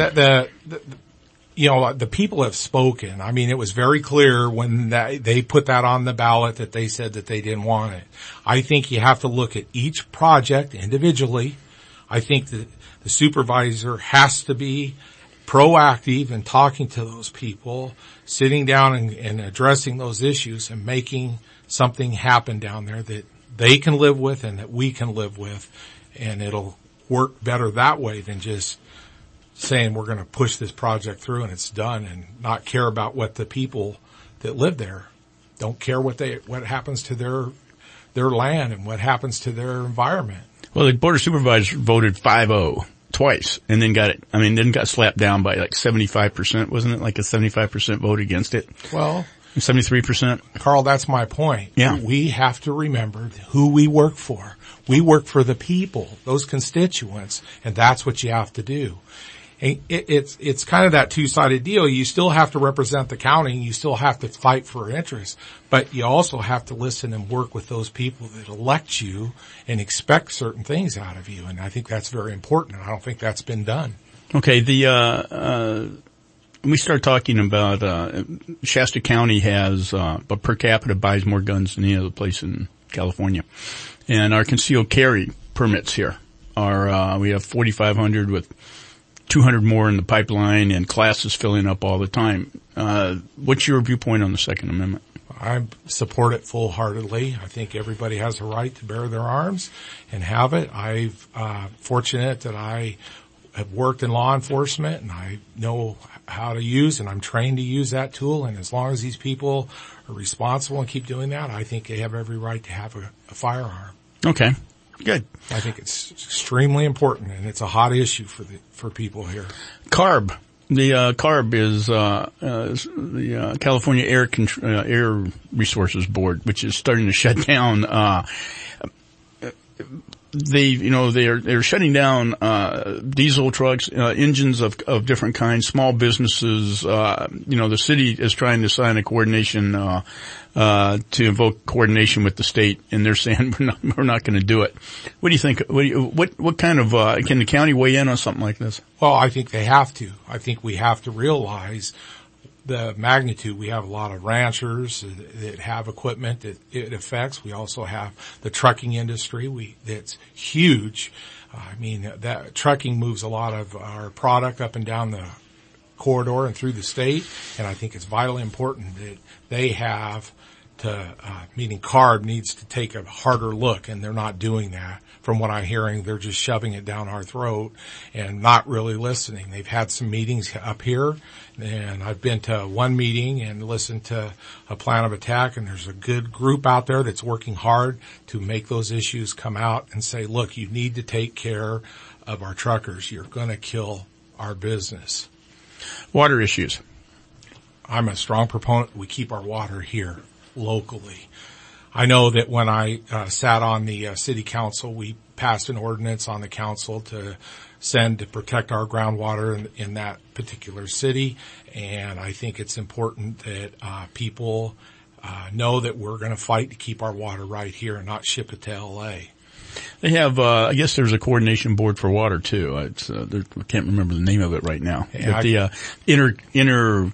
The people have spoken. I mean, it was very clear when they put that on the ballot that they said that they didn't want it. I think you have to look at each project individually. I think that the supervisor has to be proactive in talking to those people, sitting down and addressing those issues and making something happen down there that they can live with and that we can live with. And it'll work better that way than just saying we're going to push this project through and it's done, and not care about what the people that live there don't care what happens to their land and what happens to their environment. Well, the Board of Supervisors voted 5-0 twice and then got slapped down by like 75%. Wasn't it like a 75% vote against it? Well, 73%. Carl, that's my point. Yeah. We have to remember who we work for. We work for the people, those constituents, and that's what you have to do. And it's kind of that two-sided deal. You still have to represent the county, and you still have to fight for interests, but you also have to listen and work with those people that elect you and expect certain things out of you. And I think that's very important, and I don't think that's been done. Okay, we start talking about, Shasta County has, but per capita buys more guns than any other place in California. And our concealed carry permits here are, we have 4,500 with 200 more in the pipeline and classes filling up all the time. What's your viewpoint on the Second Amendment? I support it full-heartedly. I think everybody has a right to bear their arms and have it. I'm fortunate that I have worked in law enforcement and I know how to use and I'm trained to use that tool. And as long as these people are responsible and keep doing that, I think they have every right to have a firearm. Okay. Good. I think it's extremely important and it's a hot issue for people here. CARB. The CARB is the California Air Resources Board, which is starting to shut down. They're shutting down diesel trucks, engines of different kinds, small businesses. The city is trying to sign a coordination to invoke coordination with the state, and they're saying we're not going to do it. What do you think? What kind of can the county weigh in on something like this? Well, I think they have to. I think we have to realize the magnitude. We have a lot of ranchers that have equipment that it affects. We also have the trucking industry. That's huge. That trucking moves a lot of our product up and down the corridor and through the state. And I think it's vitally important that they have meaning CARB needs to take a harder look, and they're not doing that. From what I'm hearing, they're just shoving it down our throat and not really listening. They've had some meetings up here, and I've been to one meeting and listened to a plan of attack, and there's a good group out there that's working hard to make those issues come out and say, look, you need to take care of our truckers. You're going to kill our business. Water issues. I'm a strong proponent. We keep our water here locally. I know that when I sat on the city council, we passed an ordinance on the council to send to protect our groundwater in that particular city, and I think it's important that people know that we're going to fight to keep our water right here and not ship it to L.A. They have, I guess there's a coordination board for water too. I can't remember the name of it right now. Yeah, but the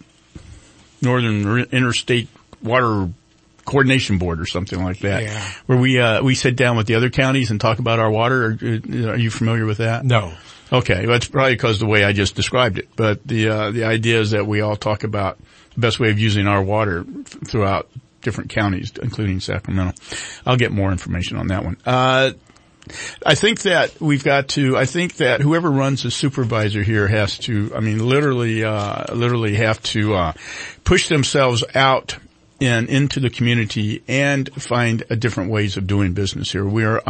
interstate water coordination board or something like that, yeah. Where we sit down with the other counties and talk about our water. Are you familiar with that? No. Okay, that's probably because of the way I just described it. But the idea is that we all talk about the best way of using our water throughout different counties, including Sacramento. I'll get more information on that one. I think that whoever runs the supervisor here has to, literally have to, push themselves out and into the community and find different ways of doing business here. We are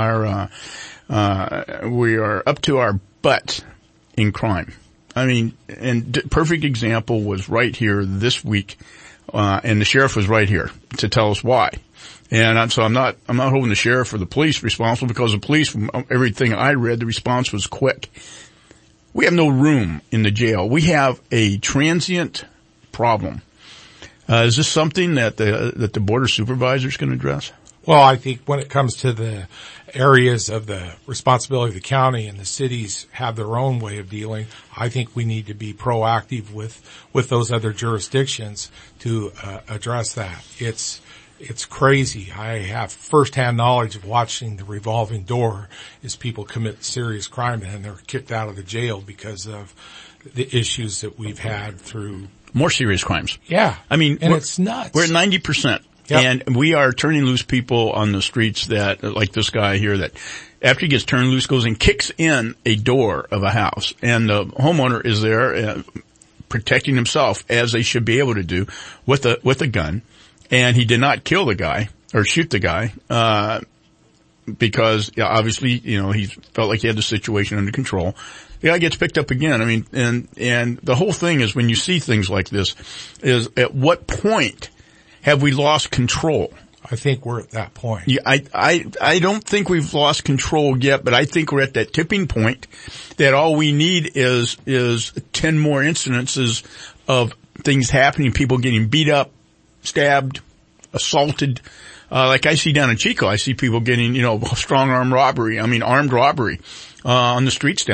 up to our butt in crime. Perfect example was right here this week, and the sheriff was right here to tell us why. And so I'm not holding the sheriff or the police responsible, because the police, from everything I read, the response was quick. We have no room in the jail. We have a transient problem. Is this something that the board of supervisors can address? Well, I think when it comes to the areas of the responsibility of the county, and the cities have their own way of dealing, I think we need to be proactive with those other jurisdictions to address that. It's crazy. I have firsthand knowledge of watching the revolving door as people commit serious crime and they're kicked out of the jail because of the issues that we've had through more serious crimes. Yeah. It's nuts. We're at 90%. Yep. And we are turning loose people on the streets that, like this guy here, that after he gets turned loose goes and kicks in a door of a house, and the homeowner is there protecting himself, as they should be able to do, with a gun. And he did not kill the guy or shoot the guy, because obviously, he felt like he had the situation under control. The guy gets picked up again. And the whole thing is, when you see things like this, is at what point have we lost control? I think we're at that point. Yeah, I don't think we've lost control yet, but I think we're at that tipping point that all we need is 10 more incidences of things happening, people getting beat up, stabbed, assaulted. Like I see down in Chico, I see people getting, strong arm robbery, armed robbery, on the streets down there.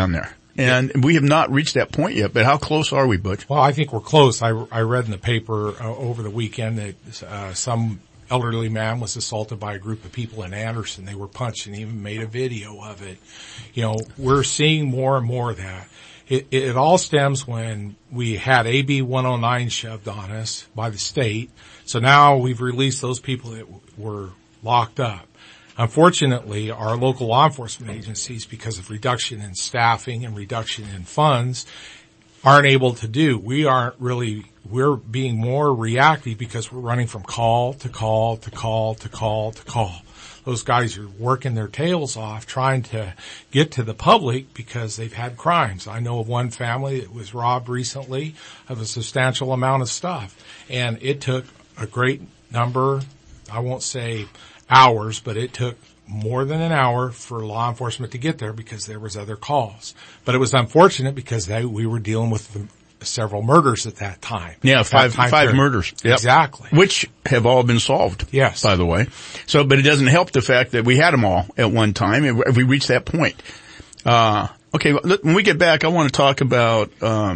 And we have not reached that point yet, but how close are we, Butch? Well, I think we're close. I read in the paper over the weekend that some elderly man was assaulted by a group of people in Anderson. They were punched and even made a video of it. You know, we're seeing more and more of that. It all stems when we had AB 109 shoved on us by the state. So now we've released those people that were locked up. Unfortunately, our local law enforcement agencies, because of reduction in staffing and reduction in funds, aren't able to do. We're being more reactive because we're running from call to call to call to call to call. Those guys are working their tails off trying to get to the public because they've had crimes. I know of one family that was robbed recently of a substantial amount of stuff. And it took a great number, I won't say hours, but it took more than an hour for law enforcement to get there because there was other calls. But it was unfortunate because we were dealing with several murders at that time. Yeah, five murders. Yep. Exactly. Which have all been solved. Yes. By the way. So, but it doesn't help the fact that we had them all at one time if we reached that point. Okay, when we get back, I want to talk about,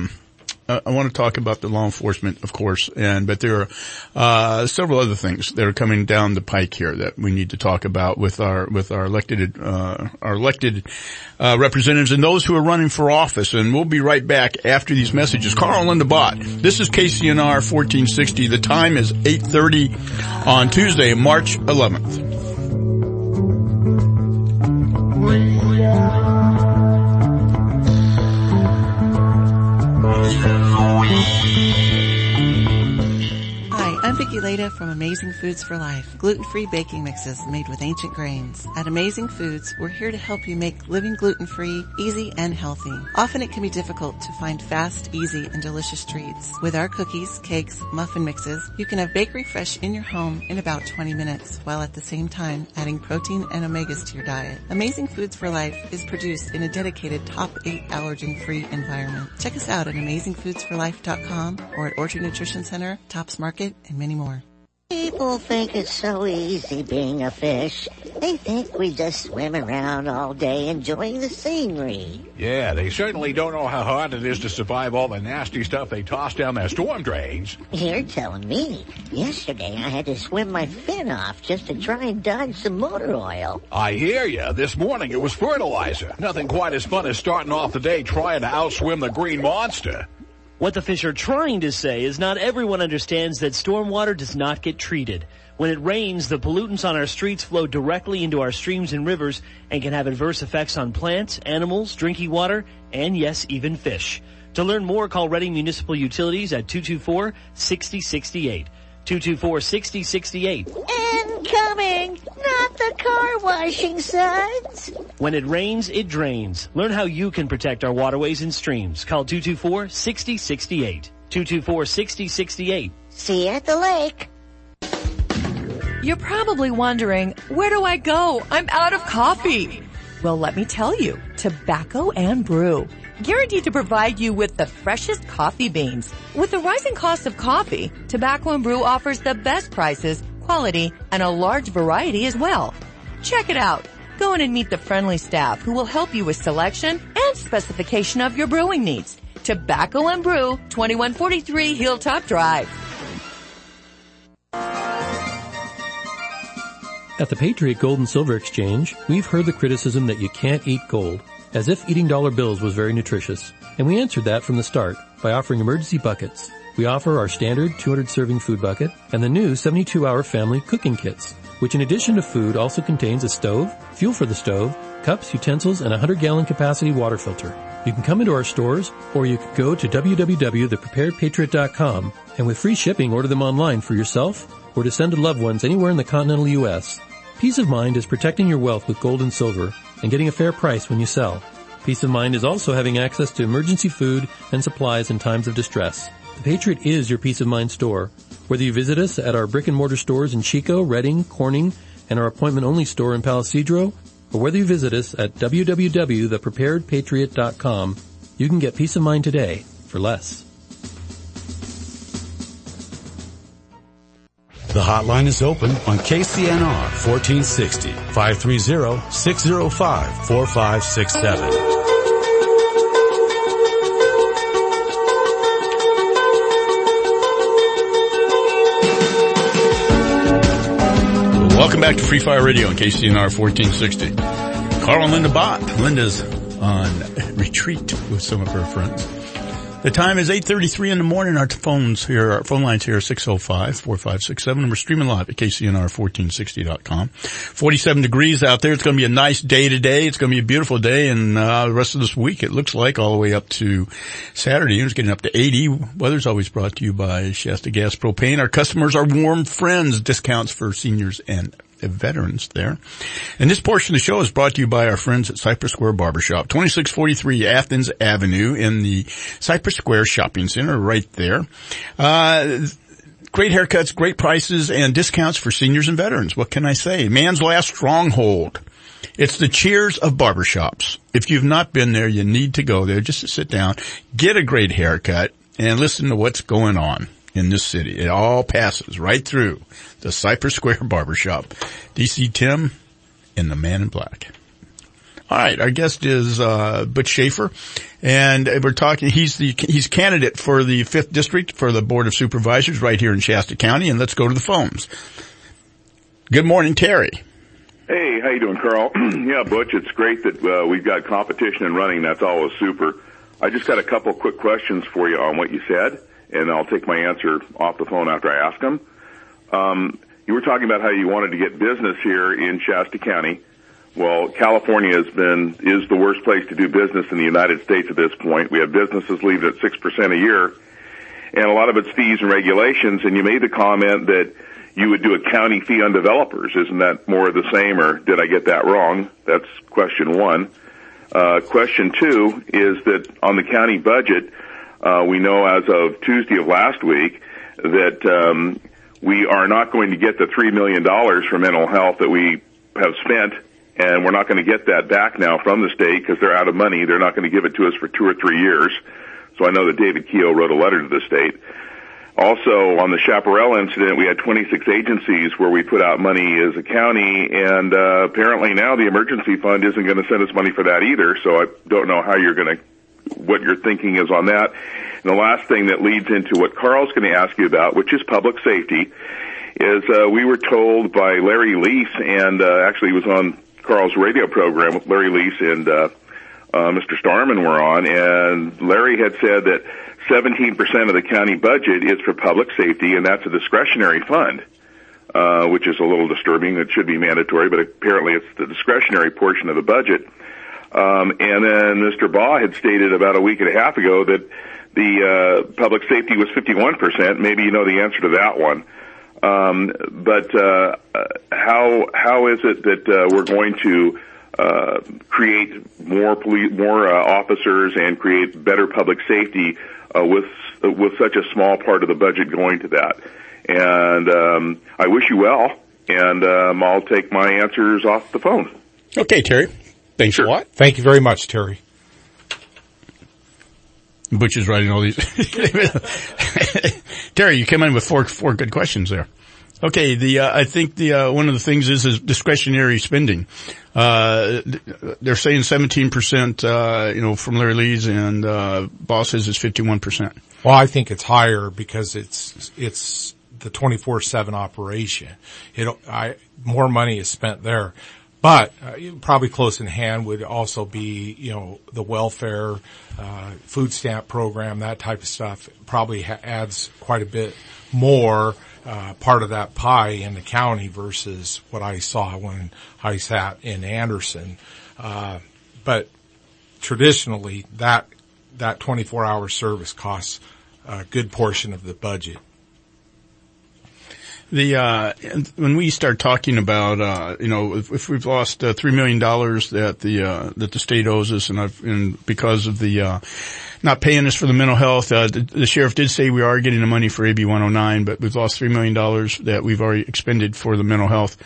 the law enforcement, of course, but there are several other things that are coming down the pike here that we need to talk about with our elected representatives and those who are running for office. And we'll be right back after these messages. Carl and Linda Bott. This is KCNR 1460. The time is 8:30 on Tuesday, March 11th. I'm Vicki Leda from Amazing Foods for Life, gluten-free baking mixes made with ancient grains. At Amazing Foods, we're here to help you make living gluten-free easy and healthy. Often it can be difficult to find fast, easy, and delicious treats. With our cookies, cakes, muffin mixes, you can have bakery fresh in your home in about 20 minutes, while at the same time adding protein and omegas to your diet. Amazing Foods for Life is produced in a dedicated top 8 allergen-free environment. Check us out at AmazingFoodsForLife.com or at Orchard Nutrition Center, Tops Market, and many more. People think it's so easy being a fish. They think we just swim around all day enjoying the scenery. Yeah, they certainly don't know how hard it is to survive all the nasty stuff they toss down their storm drains. You're telling me. Yesterday I had to swim my fin off just to try and dodge some motor oil. I hear ya. This morning it was fertilizer. Nothing quite as fun as starting off the day trying to outswim the green monster. What the fish are trying to say is not everyone understands that stormwater does not get treated. When it rains, the pollutants on our streets flow directly into our streams and rivers and can have adverse effects on plants, animals, drinking water, and yes, even fish. To learn more, call Reading Municipal Utilities at 224-6068. 224-6068. Incoming! Not the car washing suds! When it rains, it drains. Learn how you can protect our waterways and streams. Call 224-6068. 224-6068. See you at the lake. You're probably wondering, where do I go? I'm out of coffee. Well, let me tell you, Tobacco and Brew. Guaranteed to provide you with the freshest coffee beans. With the rising cost of coffee, Tobacco and Brew offers the best prices, quality, and a large variety as well. Check it out. Go in and meet the friendly staff who will help you with selection and specification of your brewing needs. Tobacco and Brew, 2143 Hilltop Drive. At the Patriot Gold and Silver Exchange, we've heard the criticism that you can't eat gold, as if eating dollar bills was very nutritious. And we answered that from the start by offering emergency buckets. We offer our standard 200-serving food bucket and the new 72-hour family cooking kits, which in addition to food also contains a stove, fuel for the stove, cups, utensils, and a 100-gallon capacity water filter. You can come into our stores, or you can go to www.thepreparedpatriot.com and with free shipping order them online for yourself or to send to loved ones anywhere in the continental U.S. Peace of mind is protecting your wealth with gold and silver and getting a fair price when you sell. Peace of mind is also having access to emergency food and supplies in times of distress. The Patriot is your peace of mind store. Whether you visit us at our brick and mortar stores in Chico, Reading, Corning, and our appointment-only store in Palisadro, or whether you visit us at www.thepreparedpatriot.com, you can get peace of mind today for less. The hotline is open on KCNR 1460, 530-605-4567. Welcome back to Free Fire Radio on KCNR 1460. Carl and Linda Bott. Linda's on retreat with some of her friends. The time is 8:33 in the morning. Our phone lines here are 605-4567, and we're streaming live at KCNR1460.com. 47 degrees out there. It's going to be a nice day today. It's going to be a beautiful day, and the rest of this week, it looks like, all the way up to Saturday. It's getting up to 80. Weather's always brought to you by Shasta Gas Propane. Our customers are warm friends. Discounts for seniors and veterans there. And this portion of the show is brought to you by our friends at Cypress Square Barbershop, 2643 Athens Avenue in the Cypress Square Shopping Center right there. Great haircuts, great prices, and discounts for seniors and veterans. What can I say? Man's last stronghold. It's the Cheers of barbershops. If you've not been there, you need to go there just to sit down, get a great haircut, and listen to what's going on in this city. It all passes right through the Cypress Square Barbershop. DC Tim and the Man in Black. All right, our guest is Butch Schaefer, and we're talking. He's candidate for the 5th District for the Board of Supervisors right here in Shasta County. And let's go to the phones. Good morning, Terry. Hey, how you doing, Carl? Yeah, Butch, it's great that we've got competition and running. That's always super. I just got a couple quick questions for you on what you said, and I'll take my answer off the phone after I ask them. You were talking about how you wanted to get business here in Shasta County. Well, California is the worst place to do business in the United States at this point. We have businesses leaving at 6% a year, and a lot of it's fees and regulations. And you made the comment that you would do a county fee on developers. Isn't that more of the same, or did I get that wrong? That's question one. Question two is that on the county budget, we know as of Tuesday of last week that we are not going to get the $3 million for mental health that we have spent, and we're not going to get that back now from the state because they're out of money. They're not going to give it to us for 2 or 3 years. So I know that David Keogh wrote a letter to the state. Also, on the Chaparral incident, we had 26 agencies where we put out money as a county, and apparently now the emergency fund isn't going to send us money for that either, so I don't know how what your thinking is on that. And the last thing that leads into what Carl's going to ask you about, which is public safety, is we were told by Larry Lease, and actually he was on Carl's radio program with Larry Lease and Mr. Starman were on, and Larry had said that 17% of the county budget is for public safety, and that's a discretionary fund, which is a little disturbing. It should be mandatory, but apparently it's the discretionary portion of the budget. And then Mr. Baugh had stated about a week and a half ago that the public safety was 51%. Maybe you know the answer to that one. But how is it that we're going to create more officers and create better public safety with such a small part of the budget going to that? And I wish you well, and I'll take my answers off the phone. Okay, Terry. Thanks a lot. Thank you very much, Terry. Butch is writing all these. Terry, you came in with four good questions there. Okay, I think one of the things is discretionary spending. They're saying 17%, from Larry Lee's, and Boss says it's 51%. Well, I think it's higher because it's the 24/7 operation. More money is spent there. But probably close in hand would also be, the welfare, food stamp program, that type of stuff. Probably adds quite a bit more part of that pie in the county versus what I saw when I sat in Anderson. But traditionally, that 24-hour service costs a good portion of the budget. When we start talking about, if we've lost $3 million that the state owes us, and because of the not paying us for the mental health, the sheriff did say we are getting the money for AB 109, but we've lost $3 million that we've already expended for the mental health.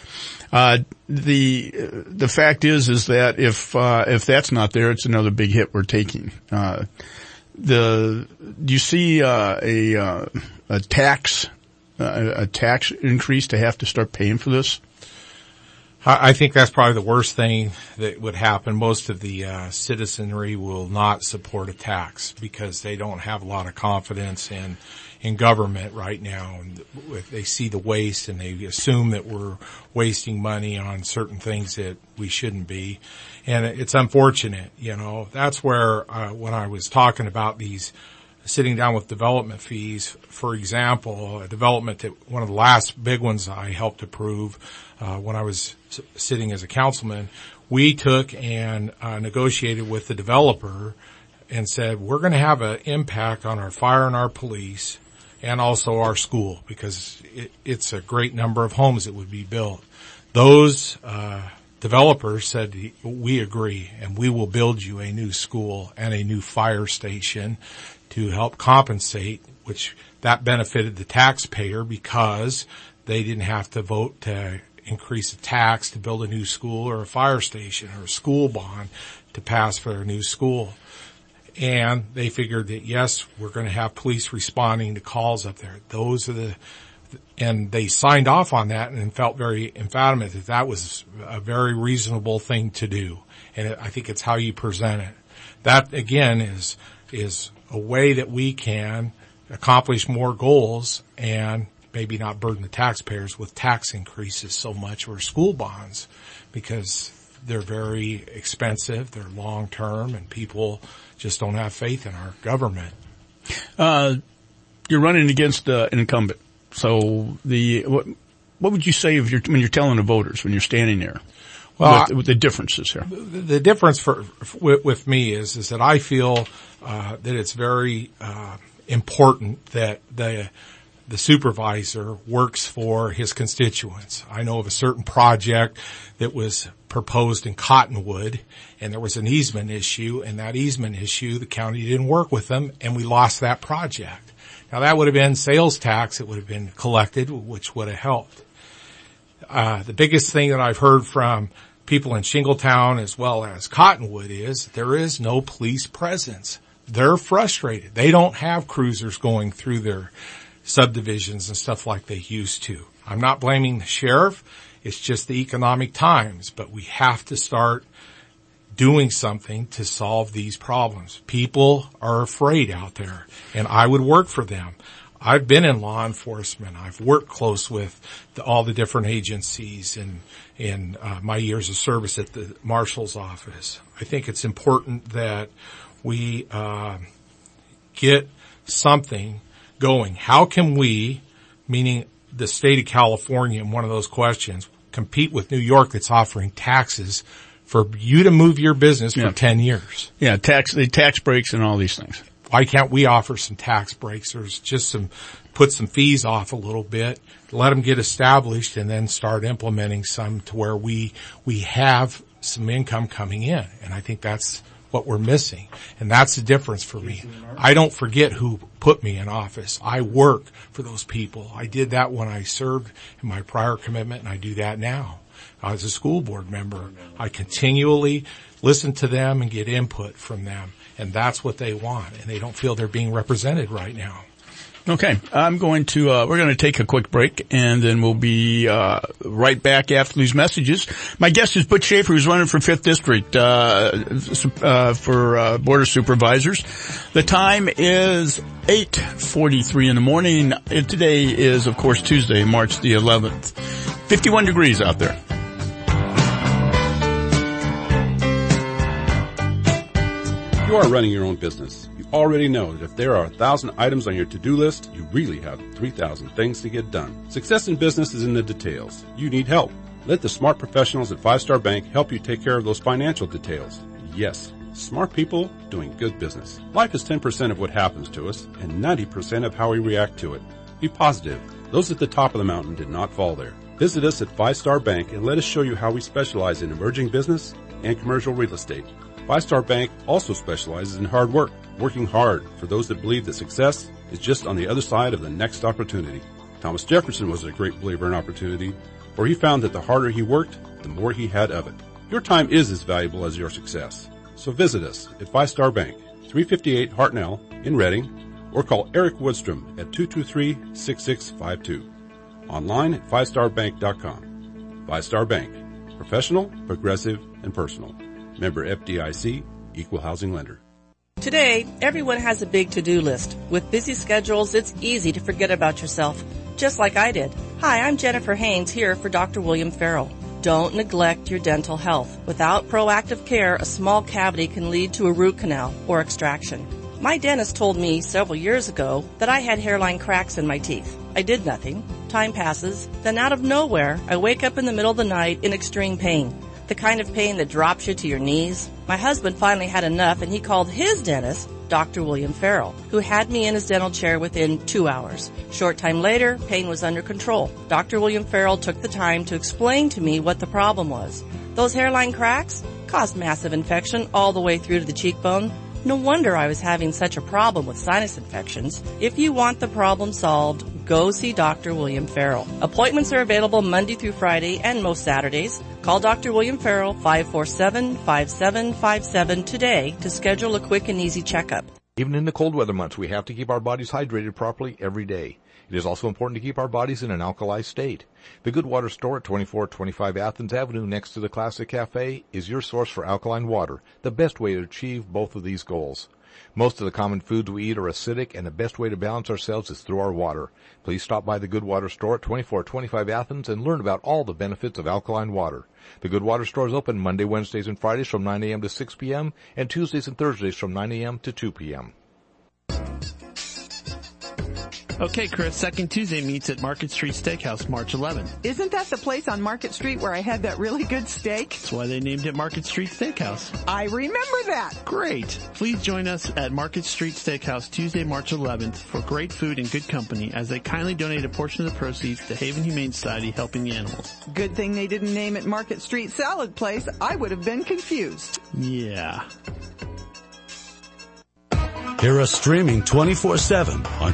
The fact is that if that's not there, it's another big hit we're taking. Do you see a tax increase to have to start paying for this? I think that's probably the worst thing that would happen. Most of the citizenry will not support a tax because they don't have a lot of confidence in government right now. And they see the waste and they assume that we're wasting money on certain things that we shouldn't be. And it's unfortunate, you know. That's where when I was talking about these sitting down with development fees, for example, a development that one of the last big ones I helped approve when I was sitting as a councilman, we took and negotiated with the developer and said, we're going to have an impact on our fire and our police and also our school because it's a great number of homes that would be built. Those developers said, we agree, and we will build you a new school and a new fire station to help compensate, which that benefited the taxpayer because they didn't have to vote to increase the tax to build a new school or a fire station or a school bond to pass for a new school. And they figured that, yes, we're going to have police responding to calls up there. Those are and they signed off on that and felt very emphatic that that was a very reasonable thing to do. And I think it's how you present it. That, again, is a way that we can accomplish more goals and maybe not burden the taxpayers with tax increases so much or school bonds because they're very expensive, they're long-term, and people just don't have faith in our government. You're running against an incumbent. So what would you say when you're telling the voters, when you're standing there? Well, with the differences here. The difference with me is that I feel that it's very important that the supervisor works for his constituents. I know of a certain project that was proposed in Cottonwood, and there was an easement issue, and that easement issue, the county didn't work with them, and we lost that project. Now, that would have been sales tax that would have been collected, which would have helped. The biggest thing that I've heard from people in Shingletown as well as Cottonwood is there is no police presence. They're frustrated. They don't have cruisers going through their subdivisions and stuff like they used to. I'm not blaming the sheriff. It's just the economic times, but we have to start doing something to solve these problems. People are afraid out there, and I would work for them. I've been in law enforcement. I've worked close with all the different agencies in my years of service at the marshal's office. I think it's important that we get something going. How can we, meaning the state of California, in one of those questions, compete with New York that's offering taxes for you to move your business for 10 years? Yeah, the tax breaks and all these things. Why can't we offer some tax breaks? There's just put some fees off a little bit, let them get established, and then start implementing some to where we have some income coming in. And I think that's what we're missing. And that's the difference for me. I don't forget who put me in office. I work for those people. I did that when I served in my prior commitment, and I do that now. As a school board member, I continually listen to them and get input from them. And that's what they want. And they don't feel they're being represented right now. Okay. we're going to take a quick break, and then we'll be right back after these messages. My guest is Butch Schaefer, who's running for 5th District for Board of Supervisors. The time is 8:43 in the morning. Today is, of course, Tuesday, March the 11th. 51 degrees out there. You are running your own business. You already know that if there are 1,000 items on your to-do list, you really have 3,000 things to get done. Success in business is in the details. You need help. Let the smart professionals at Five Star Bank help you take care of those financial details. Yes, smart people doing good business. Life is 10% of what happens to us and 90% of how we react to it. Be positive. Those at the top of the mountain did not fall there. Visit us at Five Star Bank and let us show you how we specialize in emerging business and commercial real estate. Five Star Bank also specializes in hard work, working hard for those that believe that success is just on the other side of the next opportunity. Thomas Jefferson was a great believer in opportunity, for he found that the harder he worked, the more he had of it. Your time is as valuable as your success. So visit us at Five Star Bank, 358 Hartnell in Reading, or call Eric Woodstrom at 223-6652. Online at fivestarbank.com. Five Star Bank, Professional, progressive, and personal. Member FDIC, Equal Housing Lender. Today, everyone has a big to-do list. With busy schedules, it's easy to forget about yourself, just like I did. Hi, I'm Jennifer Haynes here for Dr. William Farrell. Don't neglect your dental health. Without proactive care, a small cavity can lead to a root canal or extraction. My dentist told me several years ago that I had hairline cracks in my teeth. I did nothing. Time passes. Then out of nowhere, I wake up in the middle of the night in extreme pain. The kind of pain that drops you to your knees. My husband finally had enough and he called his dentist, Dr. William Farrell, who had me in his dental chair within 2 hours. Short time later, pain was under control. Dr. William Farrell took the time to explain to me what the problem was. Those hairline cracks caused massive infection all the way through to the cheekbone. No wonder I was having such a problem with sinus infections. If you want the problem solved, go see Dr. William Farrell. Appointments are available Monday through Friday and most Saturdays. Call Dr. William Farrell 547-5757 today to schedule a quick and easy checkup. Even in the cold weather months, we have to keep our bodies hydrated properly every day. It is also important to keep our bodies in an alkali state. The Good Water Store at 2425 Athens Avenue next to the Classic Cafe is your source for alkaline water, the best way to achieve both of these goals. Most of the common foods we eat are acidic, and the best way to balance ourselves is through our water. Please stop by the Good Water Store at 2425 Athens and learn about all the benefits of alkaline water. The Good Water Store is open Monday, Wednesdays, and Fridays from 9 a.m. to 6 p.m. and Tuesdays and Thursdays from 9 a.m. to 2 p.m. Okay, Chris, Second Tuesday meets at Market Street Steakhouse March 11th. Isn't that the place on Market Street where I had that really good steak? That's why they named it Market Street Steakhouse. I remember that. Great. Please join us at Market Street Steakhouse Tuesday, March 11th for great food and good company as they kindly donate a portion of the proceeds to Haven Humane Society helping the animals. Good thing they didn't name it Market Street Salad Place. I would have been confused. Yeah. Hear us streaming 24/7 on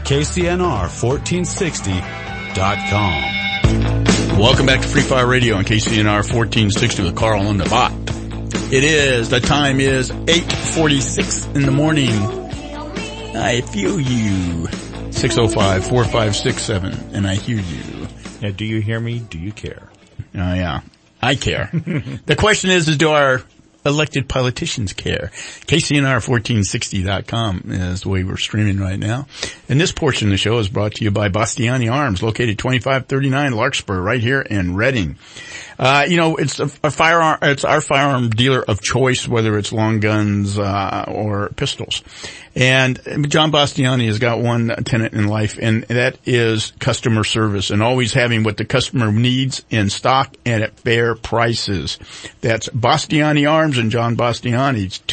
KCNR1460.com. Welcome back to Free Fire Radio on KCNR 1460 with Carl on the bot. The time is 8:46 in the morning. I feel you. 605-4567, and I hear you. Now, do you hear me? Do you care? Yeah. I care. The question is do our elected politicians care? KCNR1460.com is the way we're streaming right now. And this portion of the show is brought to you by Bastiani Arms, located 2539 Larkspur, right here in Reading. It's it's our firearm dealer of choice, whether it's long guns, or pistols. And John Bastiani has got one tenet in life, and that is customer service and always having what the customer needs in stock and at fair prices. That's Bastiani Arms and John Bastiani. It's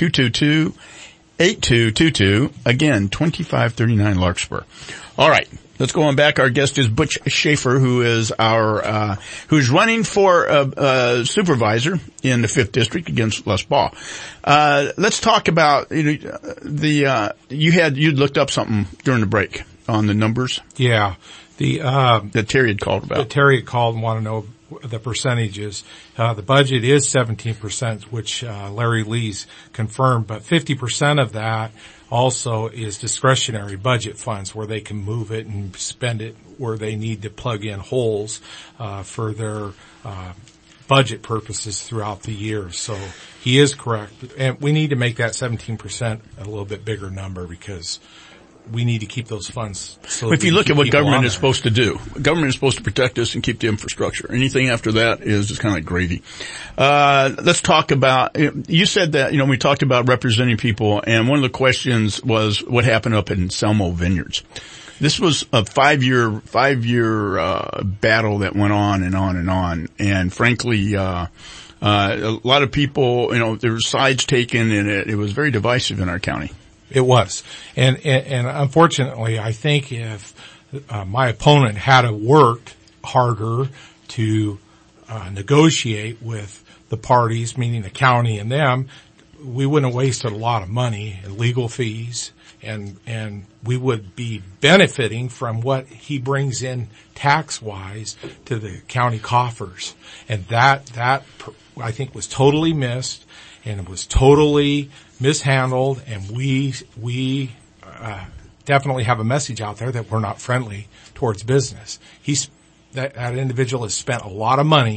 222-8222. Again, 2539 Larkspur. All right. Let's go on back. Our guest is Butch Schaefer, who is who's running for supervisor in the 5th District against Les Ball. Let's talk about, you'd looked up something during the break on the numbers. Yeah. That Terry had called about. Terry had called and wanted to know the percentages. The budget is 17%, which, Larry Lee's confirmed, but 50% of that also is discretionary budget funds where they can move it and spend it where they need to plug in holes, for their, budget purposes throughout the year. So he is correct. And we need to make that 17% a little bit bigger number because we need to keep those funds. So if you look at what government is supposed to do, government is supposed to protect us and keep the infrastructure. Anything after that is just kind of like gravy. Let's talk about, you said that, we talked about representing people, and one of the questions was what happened up in Selmo Vineyards. This was a five-year battle that went on and on and on. And frankly, a lot of people, there were sides taken, and it was very divisive in our county. It was. And unfortunately, I think if my opponent had worked harder to negotiate with the parties, meaning the county and them, we wouldn't have wasted a lot of money in legal fees, and we would be benefiting from what he brings in tax-wise to the county coffers. And that I think was totally missed, and it was totally mishandled, and we definitely have a message out there that we're not friendly towards business. That individual has spent a lot of money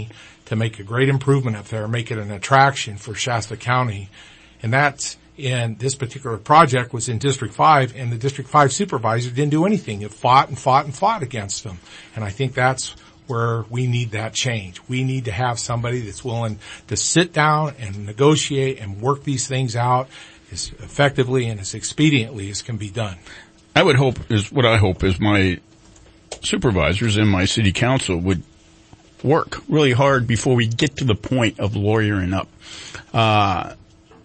to make a great improvement up there, make it an attraction for Shasta County. And this particular project was in District 5, and the District 5 supervisor didn't do anything. It fought and fought and fought against them. And I think that's where we need that change. We need to have somebody that's willing to sit down and negotiate and work these things out as effectively and as expediently as can be done. I hope is my supervisors and my city council would work really hard before we get to the point of lawyering up. And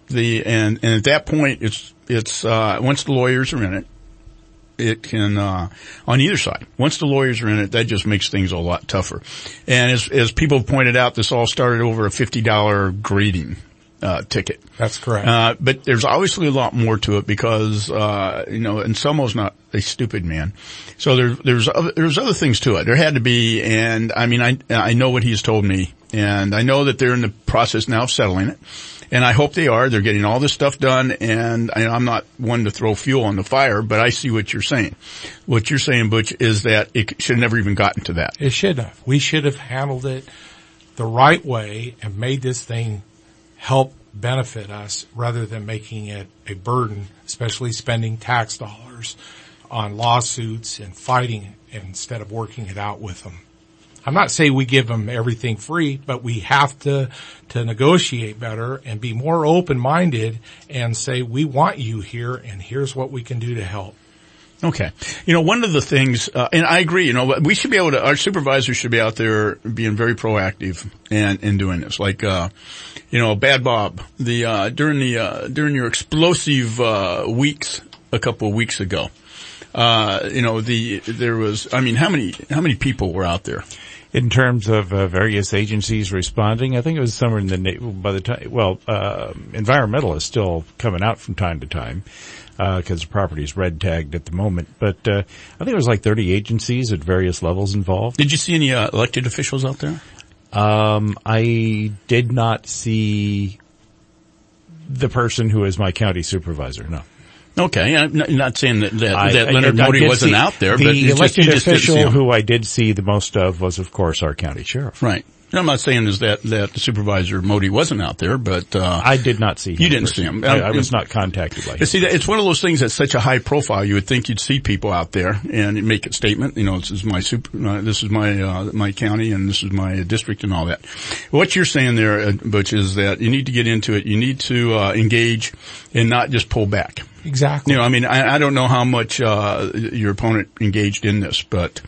at that point, it's once the lawyers are in it, it can, on either side, once the lawyers are in it, that just makes things a lot tougher. And as people pointed out, this all started over a $50 grading ticket. That's correct. But there's obviously a lot more to it because, and Selmo's not a stupid man. So there's other things to it. There had to be, and I mean, I know what he's told me, and I know that they're in the process now of settling it. And I hope they are. They're getting all this stuff done, and I'm not one to throw fuel on the fire, but I see what you're saying. What you're saying, Butch, is that it should have never even gotten to that. It should have. We should have handled it the right way and made this thing help benefit us rather than making it a burden, especially spending tax dollars on lawsuits and fighting instead of working it out with them. I'm not saying we give them everything free, but we have to negotiate better and be more open-minded and say, we want you here and here's what we can do to help. Okay. One of the things, and I agree, we should be able to, our supervisors should be out there being very proactive and doing this. Like, Bad Bob, during your explosive, weeks a couple of weeks ago, there was, how many people were out there? In terms of various agencies responding, I think it was somewhere in environmental is still coming out from time to time, because the property is red tagged at the moment. But, I think it was like 30 agencies at various levels involved. Did you see any, elected officials out there? I did not see the person who is my county supervisor, no. Okay, I'm not saying that Leonard Modi wasn't out there, but the elected official who I did see the most of was, of course, our county sheriff. Right. I'm not saying that the supervisor Modi wasn't out there, but I did not see him. You didn't see him. I was not contacted by him. See, it's one of those things that's such a high profile. You would think you'd see people out there and make a statement. This is my county and this is my district and all that. What you're saying there, Butch, is that you need to get into it. You need to engage and not just pull back. Exactly. I don't know how much your opponent engaged in this, but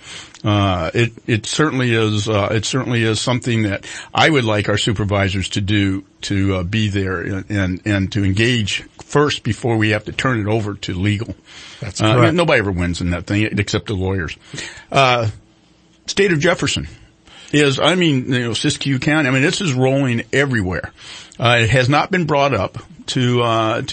it certainly is something that I would like our supervisors to do, to be there and to engage first before we have to turn it over to legal. That's correct. Nobody ever wins in that thing except the lawyers. State of Jefferson is, Siskiyou County. This is rolling everywhere. It has not been brought up to our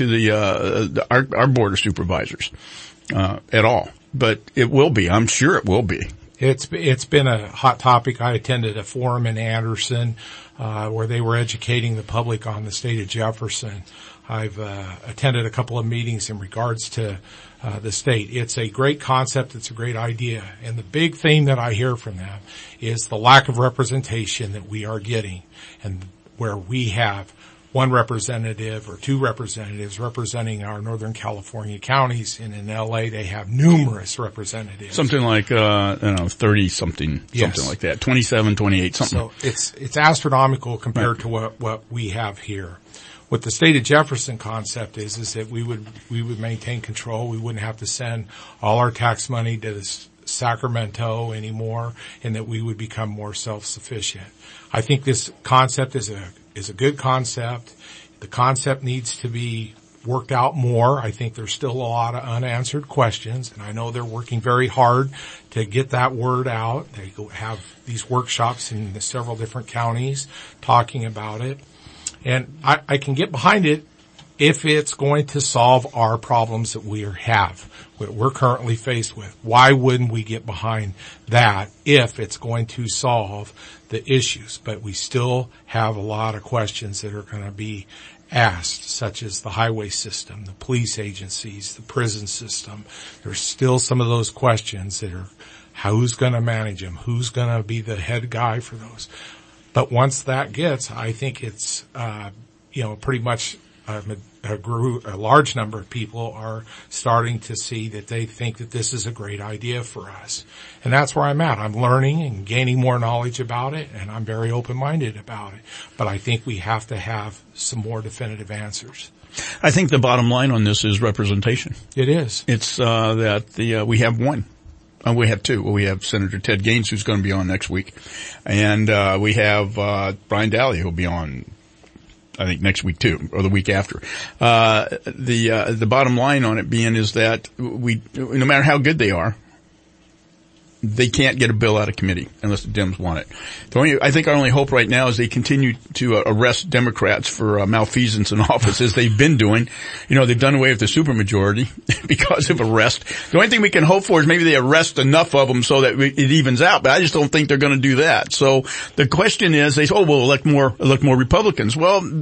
board of supervisors, at all, but it will be. I'm sure it will be. It's been a hot topic. I attended a forum in Anderson, where they were educating the public on the state of Jefferson. I've attended a couple of meetings in regards to the state. It's a great concept. It's a great idea. And the big theme that I hear from them is the lack of representation that we are getting, and where we have one representative or two representatives representing our Northern California counties, and in LA they have numerous representatives. Something like 30 something, yes. Something like that, 27, 28 something. So it's astronomical compared to what we have here. What the state of Jefferson concept is that we would maintain control. We wouldn't have to send all our tax money to Sacramento anymore, and that we would become more self-sufficient. I think this concept is a good concept. The concept needs to be worked out more. I think there's still a lot of unanswered questions, and I know they're working very hard to get that word out. They have these workshops in several different counties talking about it. And I can get behind it if it's going to solve our problems that we have, what we're currently faced with. Why wouldn't we get behind that if it's going to solve the issues? But we still have a lot of questions that are going to be asked, such as the highway system, the police agencies, the prison system. There's still some of those questions that are, who's going to manage them? Who's going to be the head guy for those? But once that gets, I think it's, pretty much a large number of people are starting to see that they think that this is a great idea for us. And that's where I'm at. I'm learning and gaining more knowledge about it, and I'm very open-minded about it. But I think we have to have some more definitive answers. I think the bottom line on this is representation. It is. It's that we have one. We have two. Well, we have Senator Ted Gaines, who's going to be on next week. And we have Brian Daly, who'll be on, I think, next week too, or the week after. The bottom line on it being is that no matter how good they are, they can't get a bill out of committee unless the Dems want it. I think our only hope right now is they continue to arrest Democrats for malfeasance in office, as they've been doing. They've done away with the supermajority because of arrest. The only thing we can hope for is maybe they arrest enough of them so that it evens out, but I just don't think they're going to do that. So the question is, they say, we'll elect more Republicans. Well,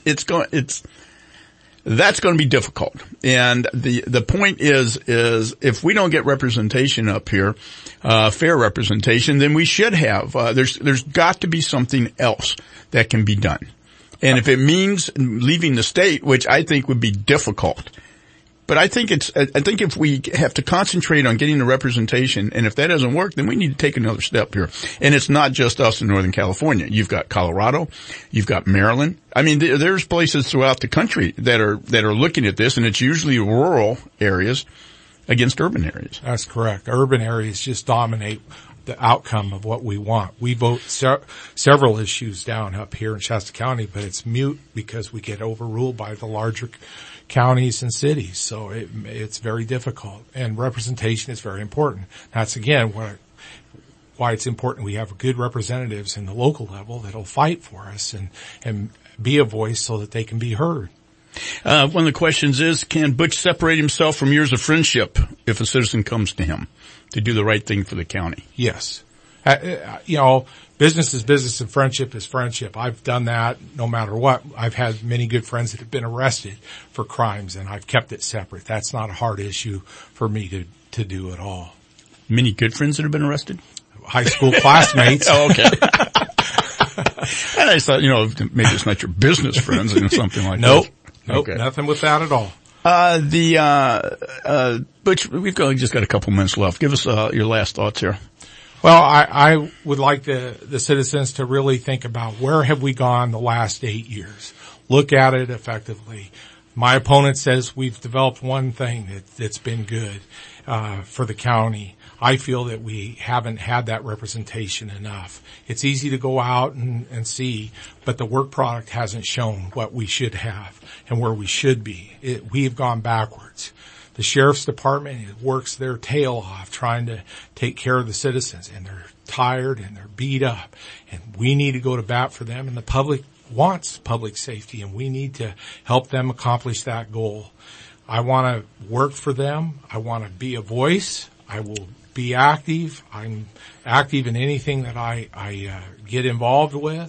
that's going to be difficult. And the point is if we don't get representation up here, fair representation, then we should have, there's got to be something else that can be done. And if it means leaving the state, which I think would be difficult, but I think if we have to concentrate on getting the representation, and if that doesn't work, then we need to take another step here. And it's not just us in Northern California. You've got Colorado, you've got Maryland. I mean, there's places throughout the country that are looking at this, and it's usually rural areas against urban areas. That's correct. Urban areas just dominate the outcome of what we want. We vote several issues down up here in Shasta County, but it's moot because we get overruled by the larger counties and cities. So it's very difficult, and representation is very important. That's again why it's important we have good representatives in the local level that'll fight for us and be a voice so that they can be heard. One of the questions is, can Butch separate himself from years of friendship if a citizen comes to him to do the right thing for the county? Yes. Business is business and friendship is friendship. I've done that no matter what. I've had many good friends that have been arrested for crimes, and I've kept it separate. That's not a hard issue for me to do at all. Many good friends that have been arrested? High school classmates. Oh, okay. And I thought, maybe it's not your business friends or something like that. Nope, okay. Nothing with that at all. Butch, we've just got a couple minutes left. Give us your last thoughts here. Well, I would like the citizens to really think about where have we gone the last 8 years. Look at it effectively. My opponent says we've developed one thing that's been good for the county. I feel that we haven't had that representation enough. It's easy to go out and see, but the work product hasn't shown what we should have and where we should be. We have gone backwards. The sheriff's department works their tail off trying to take care of the citizens, and they're tired and they're beat up, and we need to go to bat for them, and the public wants public safety, and we need to help them accomplish that goal. I want to work for them. I want to be a voice. I will be active. I'm active in anything that I get involved with.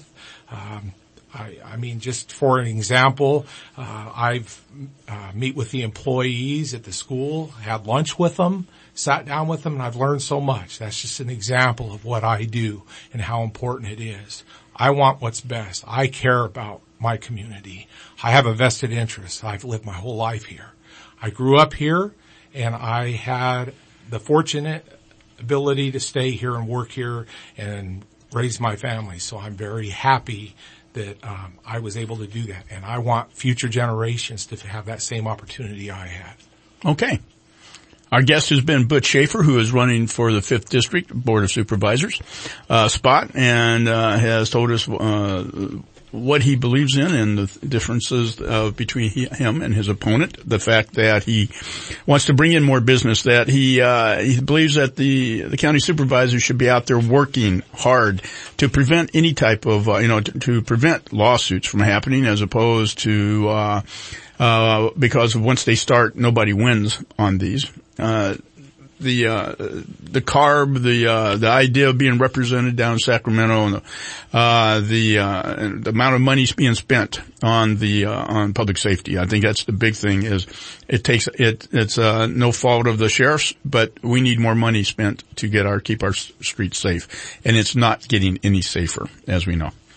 Just for an example, I've meet with the employees at the school, had lunch with them, sat down with them, and I've learned so much. That's just an example of what I do and how important it is. I want what's best. I care about my community. I have a vested interest. I've lived my whole life here. I grew up here, and I had the fortunate ability to stay here and work here and raise my family. So I'm very happy that I was able to do that, and I want future generations to have that same opportunity I had. Okay. Our guest has been Butch Schaefer, who is running for the 5th District Board of Supervisors spot, and has told us what he believes in and the differences between him and his opponent. The fact that he wants to bring in more business, that he believes that the county supervisors should be out there working hard to prevent any type of to prevent lawsuits from happening, as opposed to because once they start, nobody wins on these. The CARB, the idea of being represented down in Sacramento, and the amount of money being spent on on public safety. I think that's the big thing. Is it's no fault of the sheriffs, but we need more money spent to keep our streets safe, and it's not getting any safer, as we know.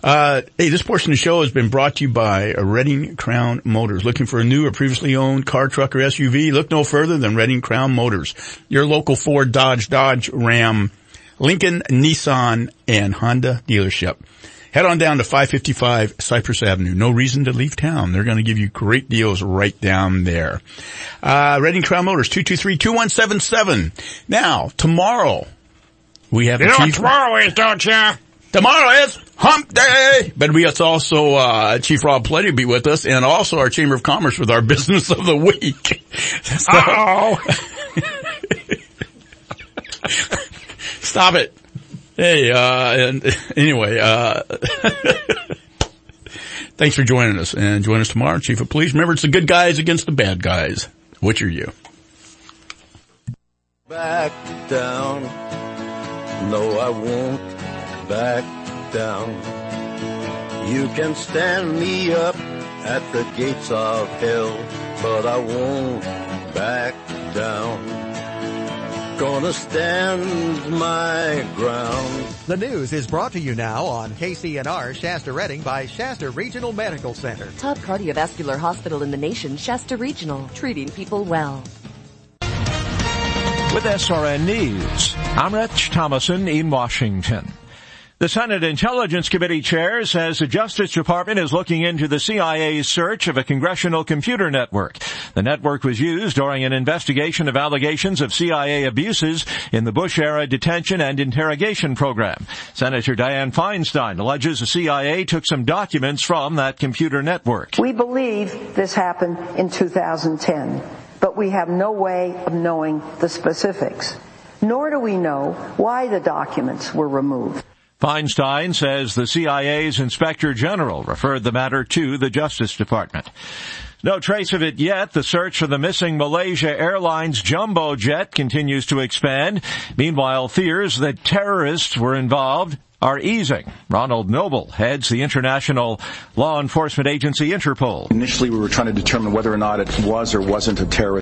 Hey, this portion of the show has been brought to you by Redding Crown Motors. Looking for a new or previously owned car, truck, or SUV? Look no further than Redding Crown Motors. Your local Ford, Dodge, Ram, Lincoln, Nissan, and Honda dealership. Head on down to 555 Cypress Avenue. No reason to leave town. They're going to give you great deals right down there. Redding Crown Motors, 223-2177. Now, tomorrow, we have You know what tomorrow is, don't you? Tomorrow is Hump Day! But we also, Chief Rob Pletty will be with us, and also our Chamber of Commerce with our Business of the Week. Stop it. Hey, and anyway, thanks for joining us, and join us tomorrow, Chief of Police. Remember, it's the good guys against the bad guys. Which are you? Back down. No, I won't back down. You can stand me up at the gates of hell, but I won't back down. Gonna stand my ground. The news is brought to you now on KCNR Shasta Redding by Shasta Regional Medical Center. Top cardiovascular hospital in the nation, Shasta Regional, treating people well. With SRN News, I'm Rich Thomason in Washington. The Senate Intelligence Committee chair says the Justice Department is looking into the CIA's search of a congressional computer network. The network was used during an investigation of allegations of CIA abuses in the Bush-era detention and interrogation program. Senator Dianne Feinstein alleges the CIA took some documents from that computer network. We believe this happened in 2010, but we have no way of knowing the specifics, nor do we know why the documents were removed. Feinstein says the CIA's Inspector General referred the matter to the Justice Department. No trace of it yet. The search for the missing Malaysia Airlines jumbo jet continues to expand. Meanwhile, fears that terrorists were involved are easing. Ronald Noble heads the international law enforcement agency Interpol. Initially, we were trying to determine whether or not it was or wasn't a terrorist.